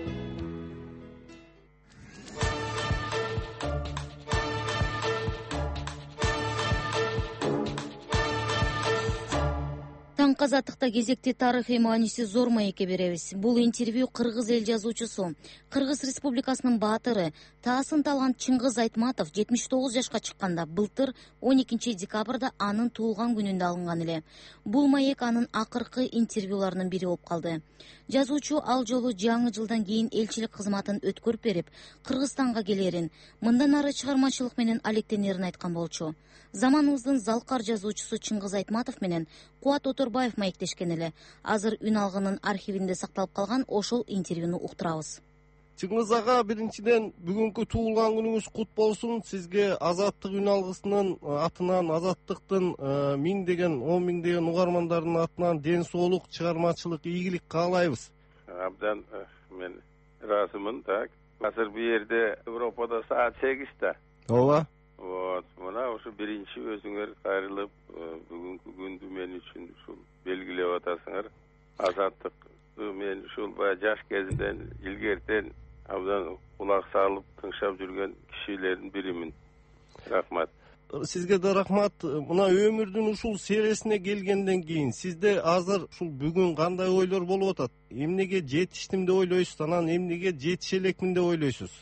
Таңкы азаттыкта кезекти тарыхый мааниси зор маекке беребиз. Бул интервью кыргыз эл жазуучусу, Кыргыз Республикасынын баатыры Таасын Талган Чыңгыз Айтматов 79 жашка чыкканда былтыр 12 декабрда анын туулган күнүндө алынган эле. Бул маек анын акыркы интервьюларынын бири болуп калды. Жазуучу ал жолу жаңы жылдан кийин элчилик кызматын өткөрүп берип, Кыргызстанга келерин, мындан ары чыгармачылык менен алектенерин айткан болчу. Заманыбыздын залкар жазуучусу Чыңгыз Айтматов менен Кубат Оторбаев маектешкен эле. Азыр үн алгынын архивинде сакталып калган ошол интервьюну уктурабыз. Чыңгыз ага, биринчиден бүгүнкү туулган күнүңүз кут болсун. Сизге Азаттык үн алгысынын атынан, Азаттыктын 1000 миңдеген угармандардын атынан ден соолук, чыгармачылык, ийгилик каалайбыз. Абдан мен ыраазымын. Так, азыр бу жерде Европада саат 8-те. Ооба. Вот, мына ушу биринчи өзүңөр кайрылып, бүгүнкү күндү мен үчүн ушул белгилеп атасыңар. Азаттык мен ушул жаш кезинден илгертен абдан кулак салып тыңшап жүргөн кишилердин биримин. Рахмат. сизге да рахмат. Мына өмүрдүн ушул сересине келгенден кийин сизде азыр ушул бүгүн кандай ойлор болуп атат? Эмнеге жетиштим деп ойлойсуз, анан эмнеге жетише элекмин деп ойлойсуз?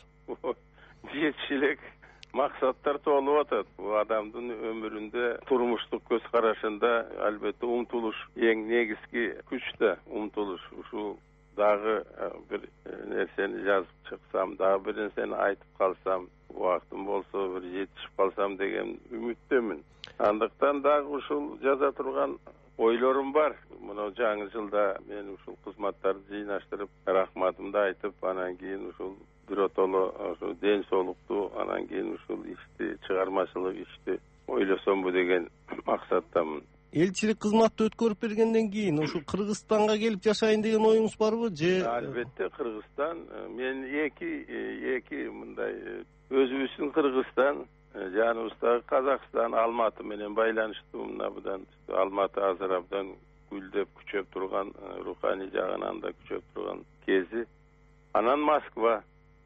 Жетише элек максаттар толуп атат. Бул адамдын өмүрүндө, турмуштук көз карашында албетте умтулуш эң негизги күч да, умтулуш. Ушул дагы бир нерсени жазып чыксам, дагы бир нерсени айтып калсам, убактым болсо бир жетишип калсам деген үмүттөмүн. Андыктан дагы ушул жаза турган ойлорум бар. Мына жаңы жылда мен ушул кызматтарды жыйнаштырып, рахматымды айтып, анан кийин ушул биротоло ошо ден соолукту, анан кийин ушул ишти, чыгармачылык ишти ойлосомбу деген максаттамын. Элчилик кызматты өткөрүп бергенден кийин ушул Кыргызстанга келип жашайын деген оюңуз барбы же? Албетте Кыргызстан. Мен эки мындай өзүбүздүн Кыргызстан, жаныбыздагы Казакстан, Алматы менен байланыштуу. Мына будан Алматы азыр абдан гүлдөп, күчөп турган, руханий жагынан да күчөп турган кези. Анан Москва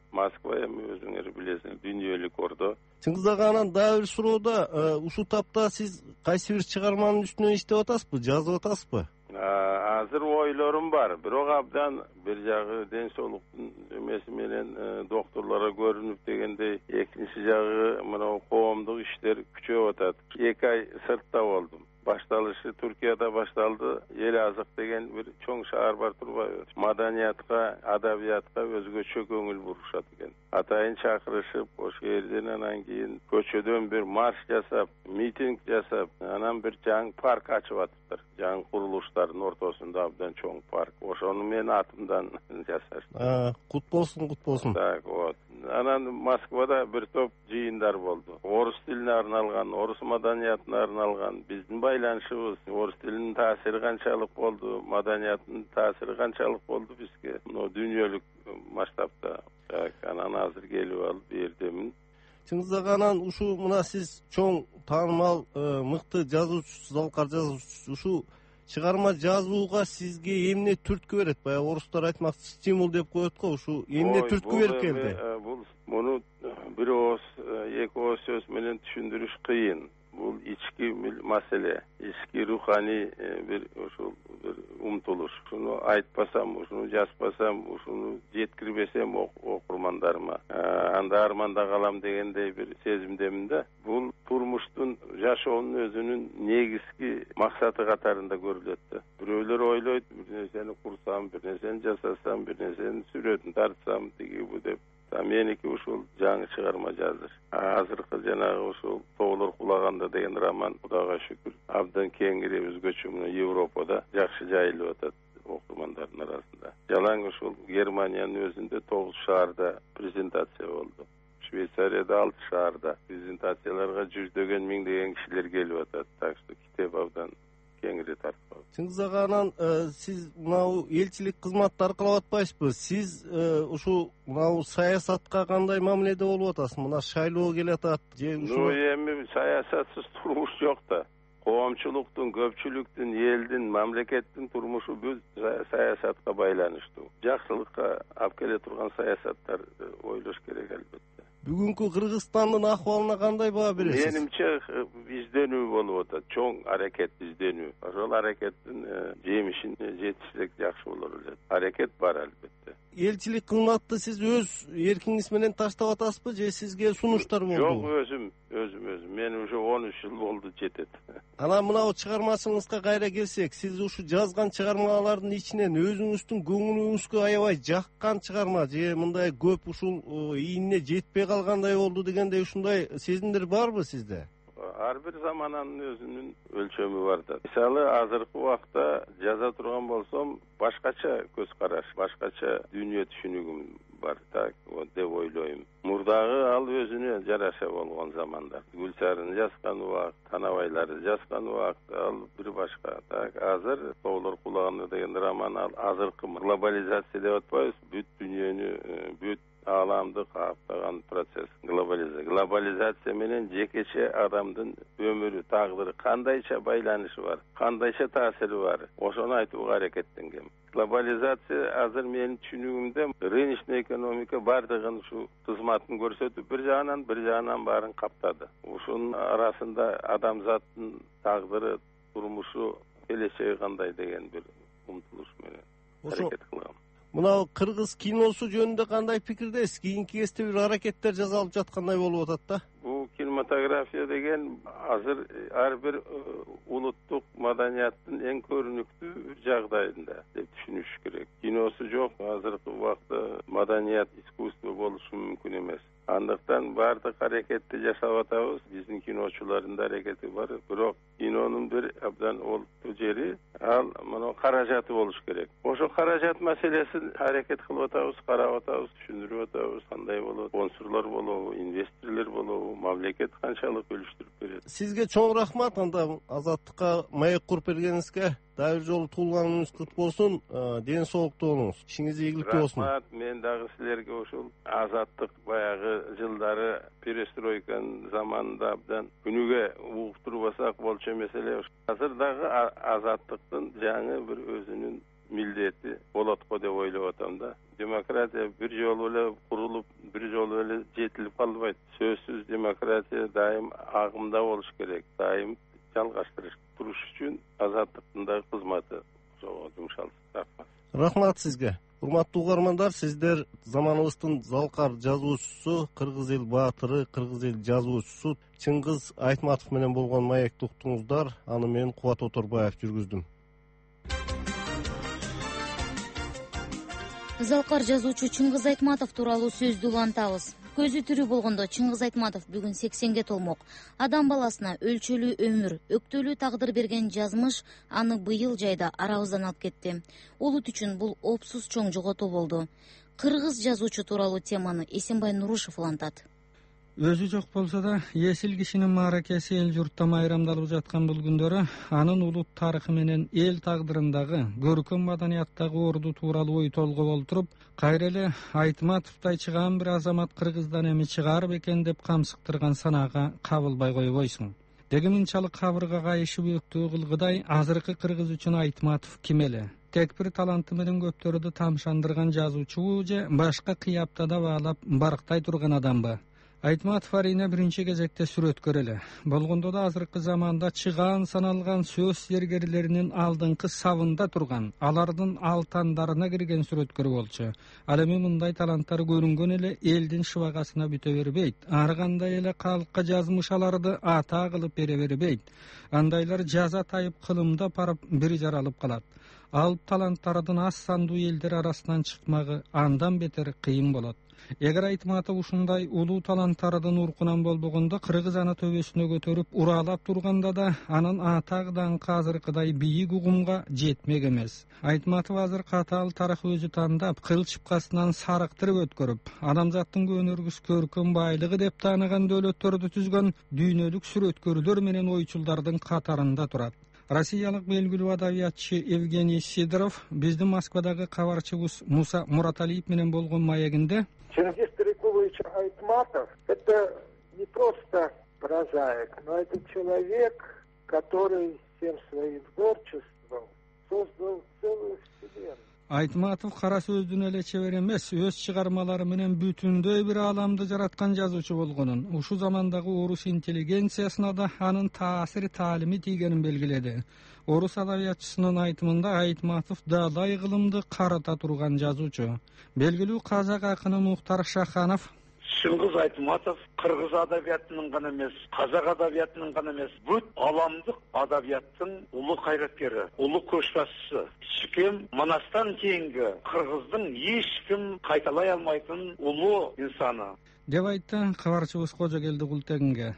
эми өзүңөр билесиңер, дүйнөлүк ордо. Чыңгыз ага, анан дагы бир суроода, ушул тапта сиз кайсы бир чыгарманын үстүнөн иштеп атасызбы, жазып атасызбы? Азыр ойлорум бар, бирок абдан бир жагы ден соолуктун эмеси менен докторлорго көрүнүп дегендей, экинчи жагы мына коомдук иштер күчөп атат. 2 ай сыртта болдум. Башталышы Түркияда башталды. Эл азык деген бир чоң шаар бар турбайбы? Маданиятка, адабиятка өзгөчө көңүл бурушат экен. Атайын чакырышып, ошол жерден анан кийин көчөдөн бир марш жасап, митинг жасап, анан бир жаңы парк ачып атыптыр. Жаңы курулуштардын ортосунда абдан чоң парк. Ошону мен атымдан жасаштым. Кут болсун. Так, вот. Анан Москвада бир топ жыйындар болду. Орус тилине арналган, орус маданиятына арналган, биздин байланышыбыз, орус тилинин таасири канчалык болду, маданияттын таасири канчалык болду бизге. Мына дүйнөлүк масштабта. Анан азыр келип алып бердимин. Чыңгыз ага, анан ушул мына сиз чоң таанымал мыкты жазуучусуз, залкар жазуучусуз. Ушул чыгарма жазууга сизге эмне түрткү берет? Баягы орустар айтмакчы, стимул деп коет го. Ушул эмне түрткү берип келди? Муну бир ооз, эки ооз сөз менен түшүндүрүш кыйын. Бул ички маселе, ички руханий бир ошол бир умтулуш. Ушуну айтпасам, ушуну жазбасам, ушуну жеткирбесем окурмандарыма, анда арманда калам дегендей бир сезимдемин да. Бул турмуштун, жашоонун өзүнүн негизги максаты катарында көрүлөт да. Бирөөлөр ойлойт, бир нерсени курсам, бир нерсени жасасам, бир нерсенин сүрөтүн тартсам, тиги бу деп. Меники ушул жаңы чыгарма жаздыр. Азыркы жанагы ушул Тоолор кулаганда деген роман, Кудайга шүкүр, абдан кеңири өзгөчө мына Европада жакшы жайылып атат окурмандардын арасында. Жалаң ушул Германиянын өзүндө 9 шаарда презентация болду. Швейцарияда 6 шаарда презентацияларга жүздөгөн, миңдеген кишилер келип атат. Так что китеп абдан кеңири тартып. Чыңгыз ага, анан сиз мынау элчилик кызматты аркалап атпайсызбы? Сиз ушул мынау саясатка кандай мамиледе болуп атасыз? Мына шайлоо келатат же ушул? Эми саясатсыз турмуш жок да. Коомчулуктун, көпчүлүктүн, элдин, мамлекеттин турмушу бүт саясатка байланыштуу. Жакшылыкка алып келе турган саясаттар ойлош керек албетте. Бүгүнкү Кыргызстандын акыбалына кандай баа бересиз? Менимче изденүү болуп атат, чоң аракет изденүү. Ошол аракеттин жемишине жетишсек жакшы болор эле. Аракет бар албетте. Элчилик кызматты сиз өз эркиңиз менен таштап атасызбы же сизге сунуштар болду? Жок, өзүм. Мен уже 13 жыл болду жетет. Анан мынау чыгармачылыгыңызга кайра келсек, сиз ушу жазган чыгармалардын ичинен өзүңүздүн көңүлүңүзгө аябай жаккан чыгарма же мындай көп ушул ийине жетпей калгандай болду дегендей ушундай сезимдер барбы сизде? Ар бир замананын өзүнүн өлчөмү бар да. Мисалы азыркы убакта жаза турган болсом, башкача көз караш, башкача дүйнө түшүнүгүм бар так деп ойлойм. Мурдагы ал өзүнө жараша болгон замандар. Гүлсарын жазган убакыт, Танабайларды жазган убакыт ал бир башка. Так азыр Тоолор кулагында деген роман ал азыркы глобализация деп атпайбыз, бүт дүйнөнү, бүт ааламды каптаган процесс глобализация менен жекече адамдын өмүрү, тагдыры кандайча байланышы бар, кандайча таасири бар, ошону айтууга аракеттенгем. Глобализация азыр менин түшүнүгүмдө рыночный экономика бардыгын ушу кызматын көрсөтүп бир жагынан баарын каптады. Ушунун арасында адамзаттын тагдыры, турмушу, келечеги кандай деген бир умтулуш менен аракет кылгам. Мына кыргыз киносу жөнүндө кандай пикирдесиз? Кийинки кезде бир аракеттер жасалып жаткандай болуп атат да. Бул кинематография деген азыр ар бир улуттук маданияттын эң көрүнүктүү жагдайында деп түшүнүш керек. Киносу жок, азыркы убакта маданият, искусство болушу мүмкүн эмес. Андыктан бардык аракетти жашап атабыз. Биздин киночулардын да аракети бар. Бирок кинонун бир абдан олуттуу жери ал мына каражаты болуш керек. Ошо каражат маселесин аракет кылып атабыз, карап атабыз, түшүндүрүп атабыз. Кандай болот? Спонсорлор болобу, инвесторлор болобу, мамлекет канчалык өлүштүрүп берет? Сизге чоң рахмат. Анда Азаттыкка маек куруп бергениңизге дагы бир жолу туулганыңыз кут болсун. Ден соолукта болуңуз. Ишиңиз ийгиликтүү болсун. Рахмат. Мен дагы силерге ошол Азаттык баягы жылдары перестройканын заманында абдан күнүгө угуп турбасак болчу эмес эле. Азыр дагы Азаттыктын жаңы бир өзүнүн милдети болот го деп ойлоп атам да. Демократия бир жолу эле курулуп, бир жолу эле жетилип калбайт. Сөзсүз демократия дайым агымда болуш керек. Дайым жалгаштырыш туруш үчүн Азаттыктын да кызматы ошого жумшалсын. Рахмат сизге. Урматтуу угармандар, сиздер заманыбыздын залкар жазуучусу, кыргыз эл баатыры, кыргыз эл жазуучусу Чыңгыз Айтматов менен болгон маекти уктуңуздар. Аны мен Кубат Оторбаев жүргүздүм. Залкар жазуучу Чыңгыз Айтматов тууралуу сөздү улантабыз. Көзү тирүү болгондо Чыңгыз Айтматов бүгүн 80ге толмок. Адам баласына өлчөлүү өмүр, өктөлүү тагдыр берген жазмыш аны быйыл жайда арабыздан алып кетти. Улут үчүн бул опсуз чоң жоготуу болду. Кыргыз жазуучу тууралуу теманы Эсенбай Нурушев улантат. Өзү жок болсо да, эсил кишинин мааракеси эл журтта майрамдалып жаткан бул күндөрү анын улут тарыхы менен эл тагдырындагы, көркөм маданияттагы орду тууралуу ой толгоп олтуруп, кайра эле Айтматовдой чыгаан бир азамат кыргыздан эми чыгаар бекен деп камсыктырган санаага кабылбай койбойсуң. Деги мынчалык кабырга кайышып өктөө кылгыдай азыркы кыргыз үчүн Айтматов ким эле? Тек бир таланты менен көптөрдү тамшандырган жазуучубу же башка кыяптада баалап барктай турган адамбы? Айтматов арине биринчи кезекте сүрөткөр эле. Болгондо да азыркы заманда чыгаан саналган сөз зергерлеринин алдыңкы сабында турган, алардын алтандарына кирген сүрөткөр болчу. Ал эми мындай таланттар көрүнгөн эле элдин шыбагасына бүтө бербейт. Ар кандай эле калкка жазмышаларды ата кылып бере бербейт. Андайлар жаза тайып кылымда барып бир жаралып калат. Ал таланттардын аз сандуу элдер арасынан чыкмагы андан бетер кыйын болот. Эгер Айтматов ушундай улуу таланттардын уркунан болбогондо кыргыз аны төбөсүнө көтөрүп уралап турганда да анын атагдан азыркыдай бийик угумга жетмек эмес. Айтматов азыр катаал тарых өзү тандап, кыл чыпкасынан сарыктырып өткөрүп, адамзаттын көнөргүс көркөм байлыгы деп тааныган дөөлөттөрдү түзгөн дүйнөлүк сүрөткөрлөр менен ойчулдардын катарында турат. Россиялык белгилүү адабиятчы Евгений Сидоров биздин Москвадагы кабарчыбыз Муса Мураталиев менен болгон маегинде Чингис Старикович Айтматов – это не просто прозаик, но это человек, который всем своим творчеством создал целую вселенную. Айтматов кара сөздүн эле чебер эмес, өз чыгармалары менен бүтүндөй бир ааламды жараткан жазуучу болгонун, ушу замандагы орус интеллигенциясына да анын таасири таалими тийгенин белгиледи. Орус адабиятчысынын айтымында Айтматов далай кылымды карата турган жазуучу. Белгилүү казак акыны Мухтар Шаханов Чыңгыз Айтматов кыргыз адабиятынын гана эмес, казак адабиятынын гана эмес, бүт аламдык адабияттын улуу кайраткери, улуу көчбасчысы. Ичкем Манастан кийинги кыргыздын эч ким кайталай алмайтын улуу инсаны. Деп айтты кабарчыбыз Кожогелди Култегинге.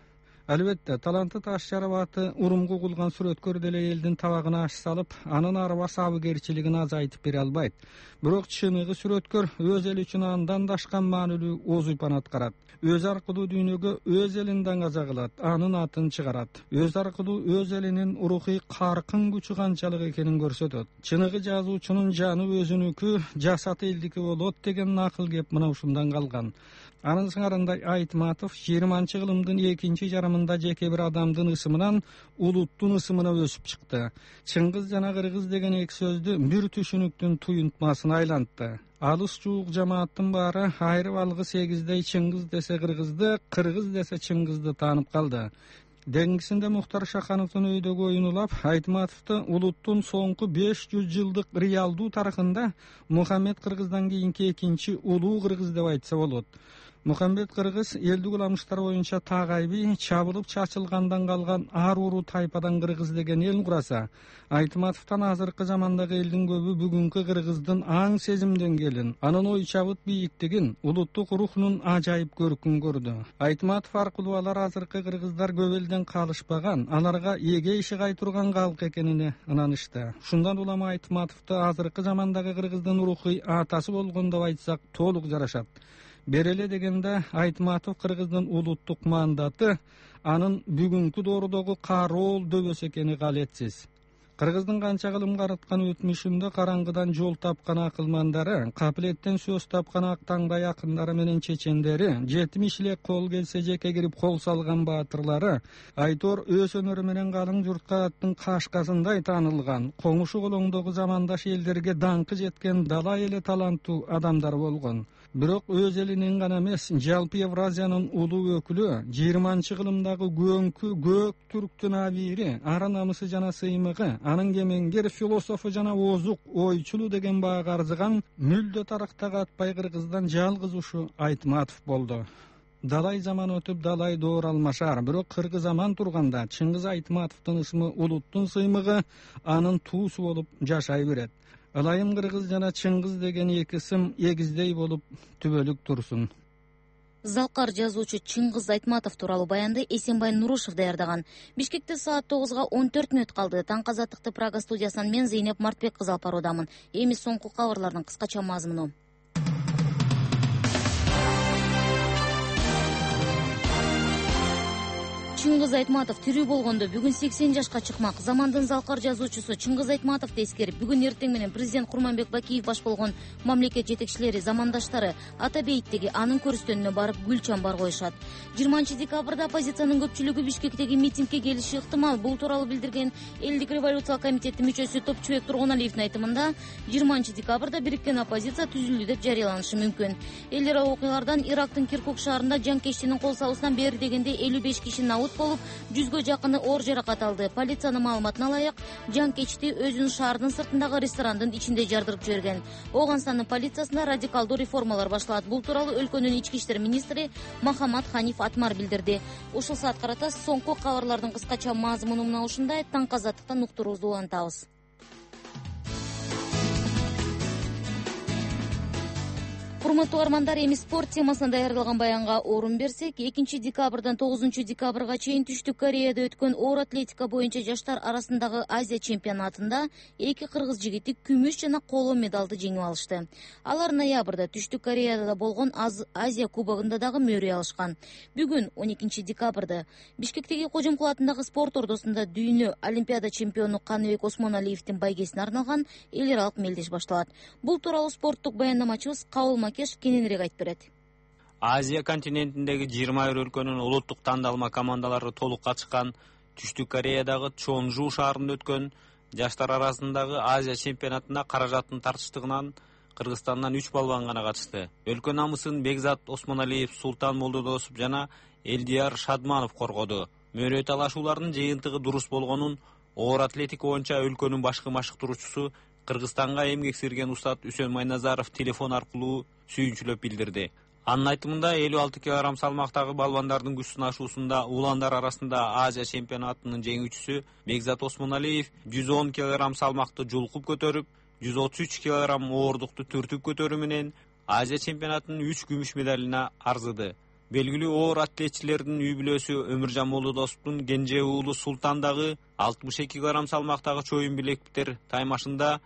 Албетте, талантты таш жарабаты урумгу кылган сүрөткөр деле элдин табагына аш салып, анын арба сабыгерчилигин азайтып бере албайт. Бирок чыныгы сүрөткөр өз эл үчүн андан да ашкан маанилүү озуйпан аткарат. Өз аркылуу дүйнөгө өз элин даңаза кылат, анын атын чыгарат. Өз аркылуу өз элинин рухий каркын күчү канчалык экенин көрсөтөт. Чыныгы жазуучунун жаны өзүнүкү, жасаты элдики болот деген накыл кеп мына ушундан калган. Анын сыңарында Айтматов 20-жылымдын экинчи жарымында жеке бир адамдын ысымынан улуттун ысымына өсүп чыкты. Чыңгыз жана кыргыз деген эки сөздү бир түшүнүктүн туюнтмасына айлантты. Алыс жуук жамааттын баары айрып алгы 8дей Чыңгыз десе кыргызды, кыргыз десе Чыңгызды таанып калды. Деңгисинде Мухтар Шахановдун өйдөгү оюн улап, Айтматовду улуттун соңку 500 жылдык реалдуу тарыхында Мухаммед Кыргыздан кийинки экинчи улуу кыргыз деп айтса болот. Мухаммед Кыргыз элдик уламыштар боюнча тагайби, чабылып чачылгандан калган ар уруу тайпадан кыргыз деген эл кураса, Айтматовдон азыркы замандагы элдин көбү бүгүнкү кыргыздын аң сезимден келин, анын ой чабыт бийиктигин, улуттук рухунун ажайып көркүн көрдү. Айтматов аркылуу алар азыркы кыргыздар көп элден калышпаган, аларга эге иши кайтурган калк экенине ынанышты. Шундан улам Айтматовду азыркы замандагы кыргыздын рухий атасы болгон деп айтсак толук жарашат. Береле дегенде Айтматов кыргыздын улуттук мандаты анын бүгүнкү доордогу кароол дөбөсү экени галетсиз. Кыргыздын канча кылым караткан өтмүшүндө караңгыдан жол тапкан акылмандары, капилеттен сөз тапкан ак таңдай акындары менен чечендери, 70 элек кол келсе жеке кирип кол салган баатырлары, айтор өз өнөрү менен калың журтка аттын кашкасындай таанылган, коңушу колоңдогу замандаш элдерге даңкы жеткен дала эле таланттуу адамдар болгон. Бирок өз элинин гана эмес, жалпы Евразиянын улуу өкүлү, 20-жылымдагы көңкү көк түрктүн абийири, ара намысы жана сыймыгы, анын кемеңгер философу жана озук ойчулу деген баага арзыган мүлдө тарыктагы атпай кыргыздан жалгыз ушу Айтматов болду. Далай заман өтүп далай доор алмашар, бирок кыргыз аман турганда Чыңгыз Айтматовдун ысмы улуттун сыймыгы анын туусу болуп жашай берет. Ылайым кыргыз жана Чыңгыз деген эки ысым эгиздей болуп түбөлүк турсун. Залкар жазуучу Чыңгыз Айтматов тууралуу баянды Эсенбай Нурушев даярдаган. Бишкекте саат 9-га 14 мүнөт калды. Таңкы азаттыкты Прага студиясынан мен Зейнеп Мартбек кызы алып баруудамын. Эми соңку кабарлардын кыскача мазмуну. Чыңгыз Айтматов тирүү болгондо бүгүн 80 жашка чыкмак. Замандын залкар жазуучусу Чыңгыз Айтматовду эскерип, бүгүн эртең менен президент Курманбек Бакиев баш болгон мамлекет жетекчилери, замандаштары Ата бейиттеги анын көрүстөнүнө барып гүл чамбар коюшат. 20-декабрда оппозициянын көпчүлүгү Бишкектеги митингге келиши ыктымал. Бул тууралуу билдирген Элдик революциялык комитеттин мүчөсү Топчубек Тургуналиевдин айтымында 20-декабрда бириккен оппозиция түзүлдү деп жарыяланышы мүмкүн. Элдер окуялардан Ирактын Киркук шаарында жанкечтинин кол салуусунан бери дегенде 55 киши наут болуп, 100гө жакыны оор жаракат алды. Полициянын маалыматына ылайык, жанкечти өзүнүн шаардын сыртындагы ресторандын ичинде жардырып жиберген. Оганстанын полициясында радикалдуу реформалар башталат. Бул тууралуу өлкөнүн ички иштер министри Махамат Ханиф Атмар билдирди. Ушул саат карата соңку кабарлардын кыскача мазмуну мына ушундай. Таңкы азаттыктан уктуруубузду улантабыз. Урматтуу угармандар, эми спорт темасына даярдалган баянга орун берсек, 2-декабрдан 9-декабрга чейин Түштүк Кореяда өткөн оор атлетика боюнча жаштар арасындагы Азия чемпионатында эки кыргыз жигити күмүш жана коло медалды жеңип алышты. Алар ноябрда Түштүк Кореяда болгон Азия кубогунда дагы мөрөй алышкан. Бүгүн 12-декабрда Бишкектеги Кожомкул атындагы спорт ордосунда дүйнө олимпиада чемпиону Каныбек Осмоналиевдин байгесине арналган эл аралык мелдеш башталат. Бул тууралуу спорттук баяндамачыбыз Кабыл кененирээк айтып берет. Азия континентиндеги 20 өлкөнүн улуттук тандалма командалары толук катышкан Түштүк Кореядагы Чонжу шаарында өткөн жаштар арасындагы Азия чемпионатына каражаттын тартыштыгынан Кыргызстандан 3 балбан гана катышты. Өлкө намысын Бекзат Осмоналиев, Султан Молдодосов жана Элдияр Шадманов коргоду. Мөрөй талашуулардын жыйынтыгы дурус болгонун оор атлетика боюнча өлкөнүн башкы машыктыруучусу Кыргызстанга эмгек сирген устат Үсөн Майназаров телефон аркылуу сүйүнчүлөп билдирди. Анын айтымында 56 кг салмактагы балбандардын күч сынашуусунда ууландар арасында Азия чемпионатынын жеңүүчүсү Бекзат Осмоналиев 110 кг салмакты жулкуп көтөрүп, 133 кг оордукту түртүп көтөрүү менен Азия чемпионатынын 3 күмүш медалына арзыды. Белгилүү оор атлетчилердин үй бүлөсү Өмүржан Молдодосовдун кенже уулу Султан дагы 62 кг салмактагы чоюн билектер таймашында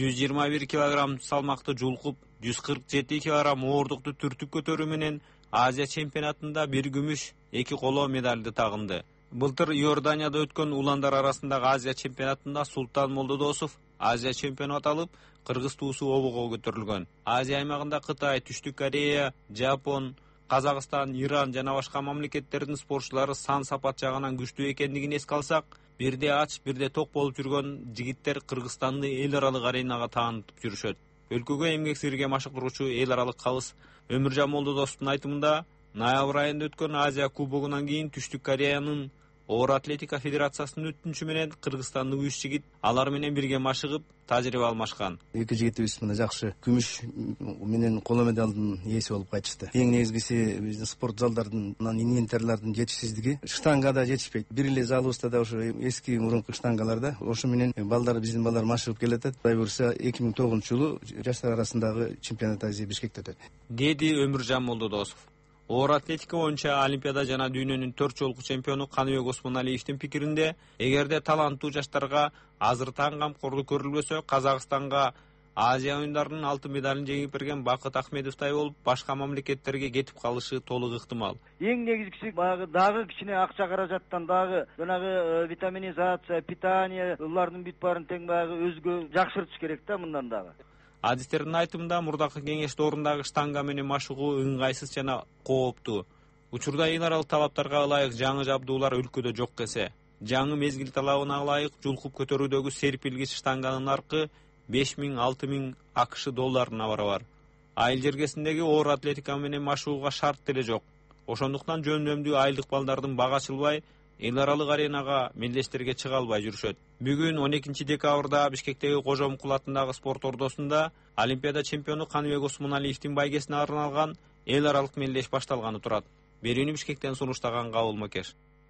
121 кг салмакты жулкуп, 147 кг оордукту түртүп көтөрүү менен Азия чемпионатында 1 күмүш, 2 коло медалды тагынды. Былтыр Иорданияда өткөн уландар арасындагы Азия чемпионатында Султан Молдодосов Азия чемпиону аталып, Кыргыз туусу обого көтөрүлгөн. Азия аймагында Кытай, Түштүк Корея, Жапон, Казакстан, Иран жана башка мамлекеттердин спортчулары сан сапат жагынан күчтүү экендигин эске алсак, бирде ач, бирде ток болуп жүргөн жигиттер Кыргызстанды эл аралык аренага таанытып жүрүшөт. Өлкөгө эмгек сирге машыктыруучу эл аралык калыс Өмүржан Молдодосовдун айтымында, ноябрь айында өткөн Азия кубогунан кийин Түштүк Кореянын оор атлетика федерациясынын өтүнүчү менен кыргызстандык 3 жигит алар менен бирге машыгып, тажрыйба алмашкан. Эки жигитибиз мына жакшы күмүш менен коло медалдын ээси болуп кайтышты. Эң негизгиси биздин спорт залдардын, инвентарлардын жетишсиздиги. Штангада жетишпейт. Бир эле залыбызда да ошо эски мурунку штангаларда ошо менен биздин балдар машыгып келатат. Кудай буюрса 2009-жылы жаштар арасындагы чемпионат Азия Бишкекте өтөт. Деди Өмүржан Молдодосов. Оор атлетика боюнча Олимпиада жана дүйнөнүн 4 жолку чемпиону Каныбек Осмоналиевдин пикиринде, эгерде таланттуу жаштарга азыр таң камкорлук көрүлбөсө, Казакстанга Азия оюндарынын алтын медалын жеңип берген Бакыт Ахмедовдай болуп, башка мамлекеттерге кетип калышы толук ыктымал. Эң негизгиси дагы кичине акча каражаттан дагы жанагы витаминизация, питание, улардын бүт баарын тең өзгө жакшыртыш керек да мындан дагы. Адистердин айтымында мурдакы кеңеште орундагы штанга менен машыгуу ыңгайсыз жана кооптуу. Учурда эл аралык талаптарга ылайык жаңы жабдуулар өлкөдө жок эсе. Жаңы мезгил талабына ылайык жулкуп көтөрүүдөгү серпилгич штанганын наркы 5000-6000 АКШ долларына барабар. Айыл жергесиндеги оор атлетика менен машыгууга шарт деле жок. Ошондуктан жөндөмдүү айылдык балдардын бага ачылбай, эл аралык аренага мелдештерге чыга албай жүрүшөт. Бүгүн 12 декабрда Бишкектеги Кожомкул атындагы спорт ордосунда Олимпиада чемпиону Каныбек Осмоналиевдин байгесине арналган эл аралык мелдеш башталганы турат. Берүүнү Бишкектен сунуштаган Кабыл Макеш.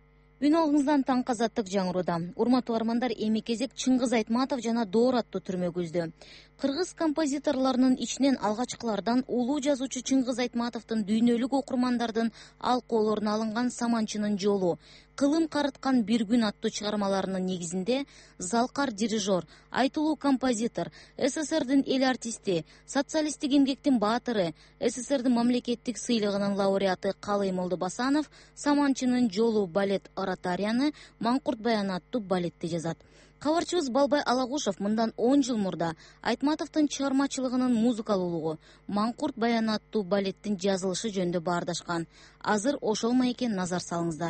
Үн алгыңыздан таң казаттык жаңыруда. Урматтуу армандар, эми кезек Чыңгыз Айтматов жана Доор аттуу түрмөгүздө. Кыргыз композиторлорунун ичинен алгачкылардан улуу жазуучу Чыңгыз Айтматовдун дүйнөлүк окурмандардын алкоолоруна алынган Саманчынын жолу, Кылым карыткан бир күн аттуу чыгармаларынын негизинде залкар дирижер, айтылуу композитор, СССРдин эл артисти, социалисттик эмгектин баатыры, СССРдин мамлекеттик сыйлыгынын лауреаты Калый Молдобасанов Саманчынын жолу балет ораторияны Маңкурт баян аттуу балетти жазат. Кабарчыбыз Балбай Алагушев мындан 10 жыл мурда Айтматовдун чыгармачылыгынын музыкалуулугу Маңкурт баян аттуу балеттин жазылышы жөнүндө баардашкан. Азыр ошол маекке назар салыңыздар.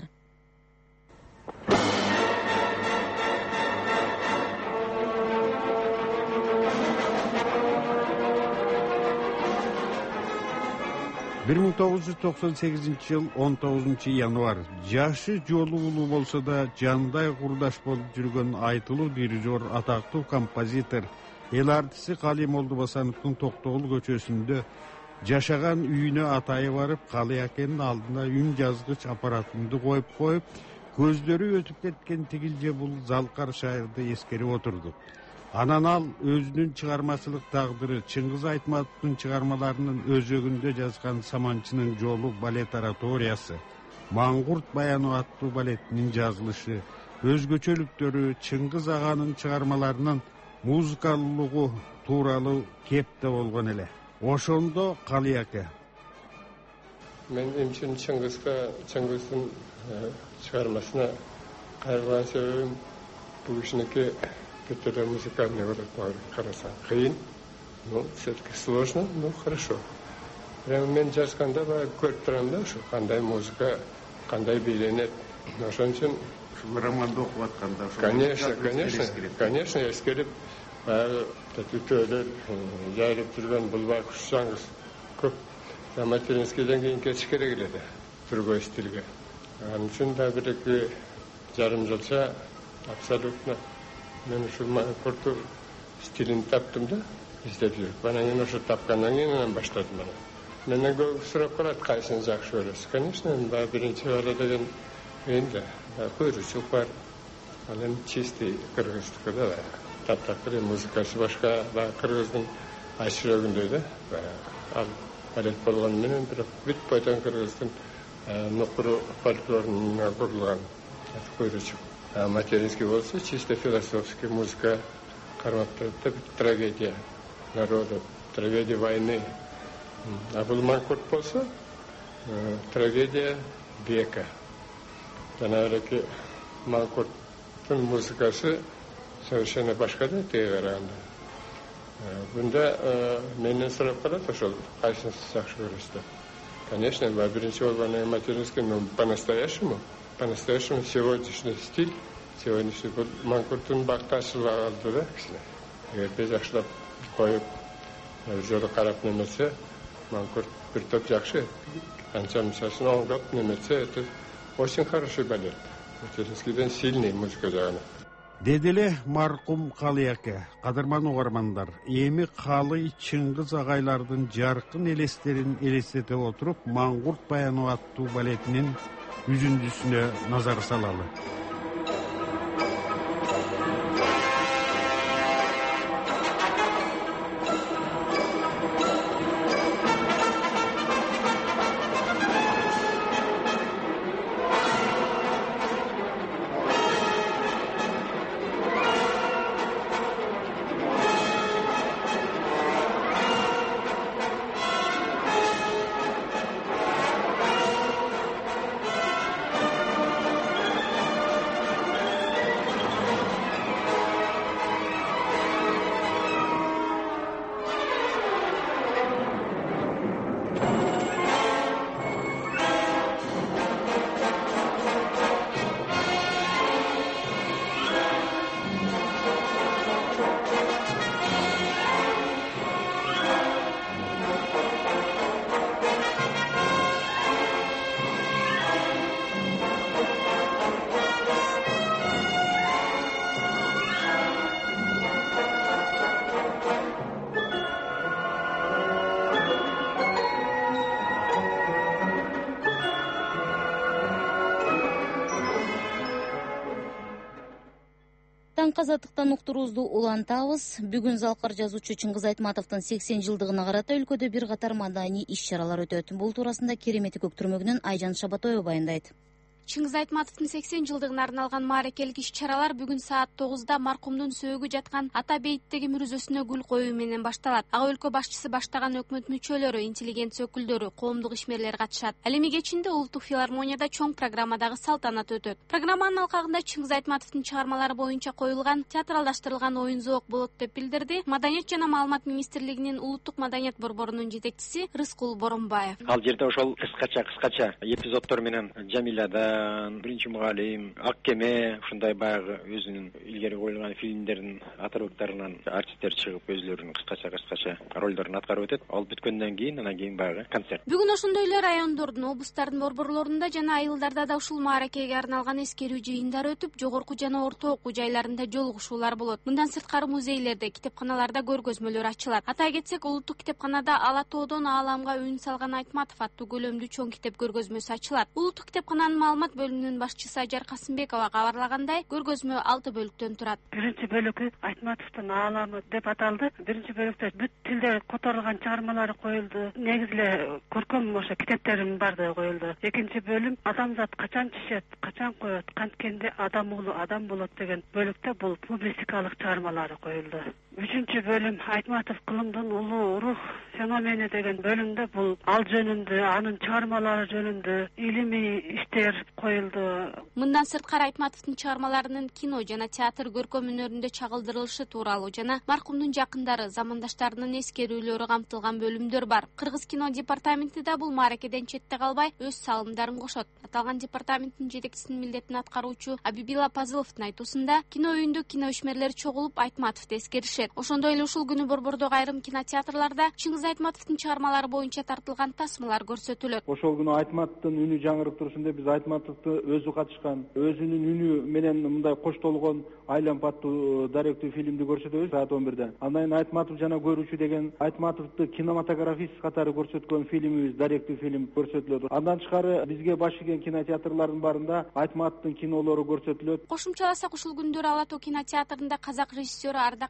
1998 жыл 19 январь. Жашы жолу улуу болсо да жандай курдаш болуп жүргөн айтылуу дирижер, атактуу композитор, эл артисти Калый Молдобасановдун Токтогул көчөсүндө жашаган үйүнө атайы барып, Калый акенин алдына үн жазгыч аппаратымды коюп, көздөрү өтүп кеткен тигил же бул залкар шайырды эскерип отурдук. Анан ал өзүнүн чыгармачылык тагдыры Чыңгыз Айтматовдун чыгармаларынын өзөгүндө жазган Саманчынын жолу балет ораториясы, Маңкурт баяны аттуу балетинин жазылышы, өзгөчөлүктөрү Чыңгыз аганын чыгармаларынын музыкалуулугу тууралуу кепте болгон эле. Ошондо Калый аке: мен эмчин Чыңгыздын чыгармасына кайрылган себебим бул кишинеки это музыкальный репертуар, хорошо. Кыйын, ну, все-таки сложно, но хорошо. Прямо мен жазганда көрүп турам да, ушу кандай музыка, кандай бийлөнөт. Ошон үчүн романды окуп атканда конечно, эскерип, түтөөлөр, жайылып жүргөн булбай кушсаңыз көп Материнскийден кийин кетиш керек эле да, другой стилге. Анын үчүн да бир-эки жарым жылча абсолютно мен ушу Маңкуртту стилин таптым да, издеп жүрүп. Анан кийин ошо тапкандан кийин анан баштадым аны. Менден көп сурап калат, кайсын жакшы көрөсүз? Конечно, баягы биринчи бала деген эми куйруучулук бар. Ал эми чистый кыргыздыкы да. Таптап бир музыкасы башка, баягы кыргыздын аш жүрөгүндөй да. Ал балет болгону менен бирок бүт бойдон кыргыздын нукуру фольклорына курулган көйрөчүк. Материнский болсо чисто философский музыка, кармактап трагедия народа, трагедия войны. А бул манкурт болсо трагедия века. Жанагы манкурттун музыкасы совершенно башка да тиге караганда. Бунда менден сурап карат ошол кайсысын жакшы көрөсүз? Конечно, биринчи болгону материнский, но по-настоящему сегодняшний стиль, сегодняшний манкурттун бакты ачылып алды да кичине. Эгерде жакшылап коюп, жолу карап неметсе, манкурт бир топ жакшы, канча мисалын оңдоп неметсе, это очень хороший балет. Материнскийден сильный музыка жагына. Деделе маркум Калы аке, кадырман угармандар, эми Калы Чыңгыз агайлардын жаркын элестерин элестете отуруп, Маңгурт баяны аттуу балетинин үзүндүсүнө назар салалы. Таңкы азаттыктан уктуруубузду улантабыз. Бүгүн залкар жазуучу Чыңгыз Айтматовдун 80 жылдыгына карата өлкөдө бир катар маданий иш-чаралар өтөт. Бул туурасында Керемети көк түрмөгүнөн Айжан Шабатоева баяндайт. Чыңгыз Айтматовдун 80 жылдыгына арналган мааракелик иш-чаралар бүгүн саат 9-да маркумдун сөөгү жаткан Ата бейиттеги мүрөзөсүнө гүл коюу менен башталат. Ага өлкө башчысы баштаган өкмөт мүчөлөрү, интеллигенция өкүлдөрү, коомдук ишмерлер катышат. Ал эми кечинде Улуттук филармонияда чоң программадагы салтанат өтөт. Программанын алкагында Чыңгыз Айтматовдун чыгармалары боюнча коюлган театралдаштырылган оюн зоок болот деп билдирди Маданият жана маалымат министрлигинин Улуттук маданият борборунун жетекчиси Рыскул Боронбаев. Ал жерде ошол кыскача эпизоддор менен Жамиляда, биринчи мугалим, Аккеме, ушундай баягы өзүнүн илгери коюлган фильмдердин атрибуттарынан артисттер чыгып өзлөрүнүн кыскача ролдорун аткарып өтөт. Ал бүткөндөн кийин анан кийин баягы концерт. Бүгүн ошондой эле райондордун, облустардын борборлорунда жана айылдарда да ушул мааракеге арналган эскерүү жыйындар өтүп, жогорку жана орто окуу жайларында жолугушуулар болот. Мындан сырткары музейлерде, китепканаларда көргөзмөлөр ачылат. Атай кетсек, Улуттук китепканада Ала тоодон ааламга үн салган Айтматов аттуу көлөмдүү чоң китеп көргөзмөсү ачылат. Улуттук китепкананын маалымат бөлүмүнүн башчысы Ажар Касымбекова кабарлагандай, көргөзмө 6 бөлүктөн турат. Биринчи бөлүгү Айтматовдун ааламы деп аталды. Биринчи бөлүктө бүт тилде которулган чыгармалары коюлду. Негизи эле көркөм ошо китептердин баардыгы коюлду. Экинчи бөлүм адамзат качан чечет, качан коет, канткенде адам уулу адам болот деген бөлүктө бул публистикалык чыгармалары коюлду. Үчүнчү бөлүм Айтматов кылымдын улуу рух феномени деген бөлүмдө бул ал жөнүндө, анын чыгармалары жөнүндө илимий иштер коюлду. Мындан сырткары Айтматовдун чыгармаларынын кино жана театр көркөм өнөрүндө чагылдырылышы тууралуу жана маркумдун жакындары, замандаштарынын эскерүүлөрү камтылган бөлүмдөр бар. Кыргыз кино департаменти да бул мааракеден четте калбай өз салымдарын кошот. Аталган департаменттин жетекчисинин милдетин аткаруучу Абибила Пазыловдун айтуусунда, кино үйүндө кино ишмерлер чогулуп Айтматовду эскеришет. Ошондой эле ушул күнү борбордогу айрым кинотеатрларда Чыңгыз Айтматовдун чыгармалары боюнча тартылган тасмалар көрсөтүлөт. Ошол күнү Айтматовдун үнү жаңырып турушунда биз Айтматовду өзү катышкан, өзүнүн үнү менен мындай коштолгон Айлам аттуу даректүү фильмди көрсөтөбүз саат 11-де. Андан кийин Айтматов жана көрүүчү деген Айтматовду кинематографист катары көрсөткөн фильмибиз, даректүү фильм көрсөтүлөт. Андан тышкары бизге баш ийген кинотеатрлардын баарында Айтматовдун кинолору көрсөтүлөт. Кошумчаласак, ушул күндөрү Ала тоо кинотеатрында казак режиссеру Ардак Амиркулов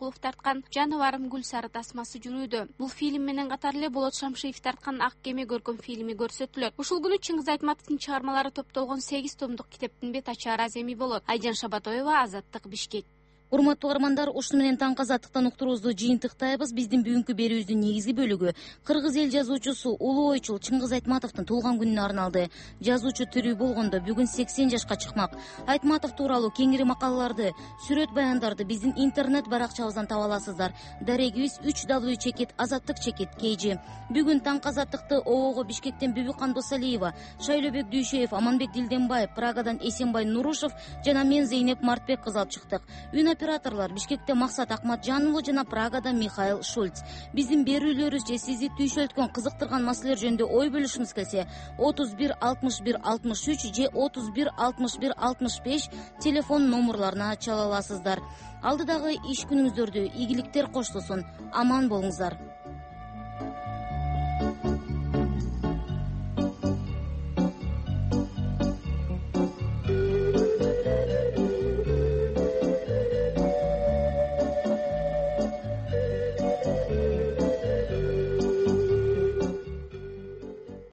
Абдулов тарткан Жаныбарым гүл сары тасмасы жүрүүдө. Бул фильм менен катар эле Болот Шамшиев тарткан Ак кеме көркөм фильми көрсөтүлөт. Ушул күнү Чыңгыз Айтматовдун чыгармалары топтолгон 8 томдук китептин бет ачары аземи болот. Айжан Шабатоева, Азаттык, Бишкек. Урматтуу угармандар, ушуну менен таңкы азаттыктан уктуруубузду жыйынтыктайбыз. Биздин бүгүнкү берүүбүздүн негизги бөлүгү кыргыз эл жазуучусу, улуу ойчул Чыңгыз Айтматовдун туулган күнүнө арналды. Жазуучу тирүү болгондо бүгүн 80 жашка чыкмак. Айтматов тууралуу кеңири макалаларды, сүрөт баяндарды биздин интернет баракчабыздан таба аласыздар. Дарегибиз 3W чекит, Азаттык чекит, KG. Бүгүн таңкы азаттыкты ООГо Бишкектен Бүбүкан Досалиева, Шайлөбек Дүйшеев, Аманбек Дилденбаев, Прагадан Эсенбай Нурушев жана мен Зейнеп Мартбек кыз алып чыктык. Операторлор Бишкекте Максат Акматжанұлы жана Прагада Михаил Шульц. Биздин берүүлөрүбүз же сизди түйшөлткөн кызыктырган маселелер жөнүндө ой бөлүшүңүз келсе 31 61 63 же 31 61 65 телефон номерларына чала аласыздар. Алдыдагы иш күнүңүздөрдү ийгиликтер коштосун. Аман болуңуздар.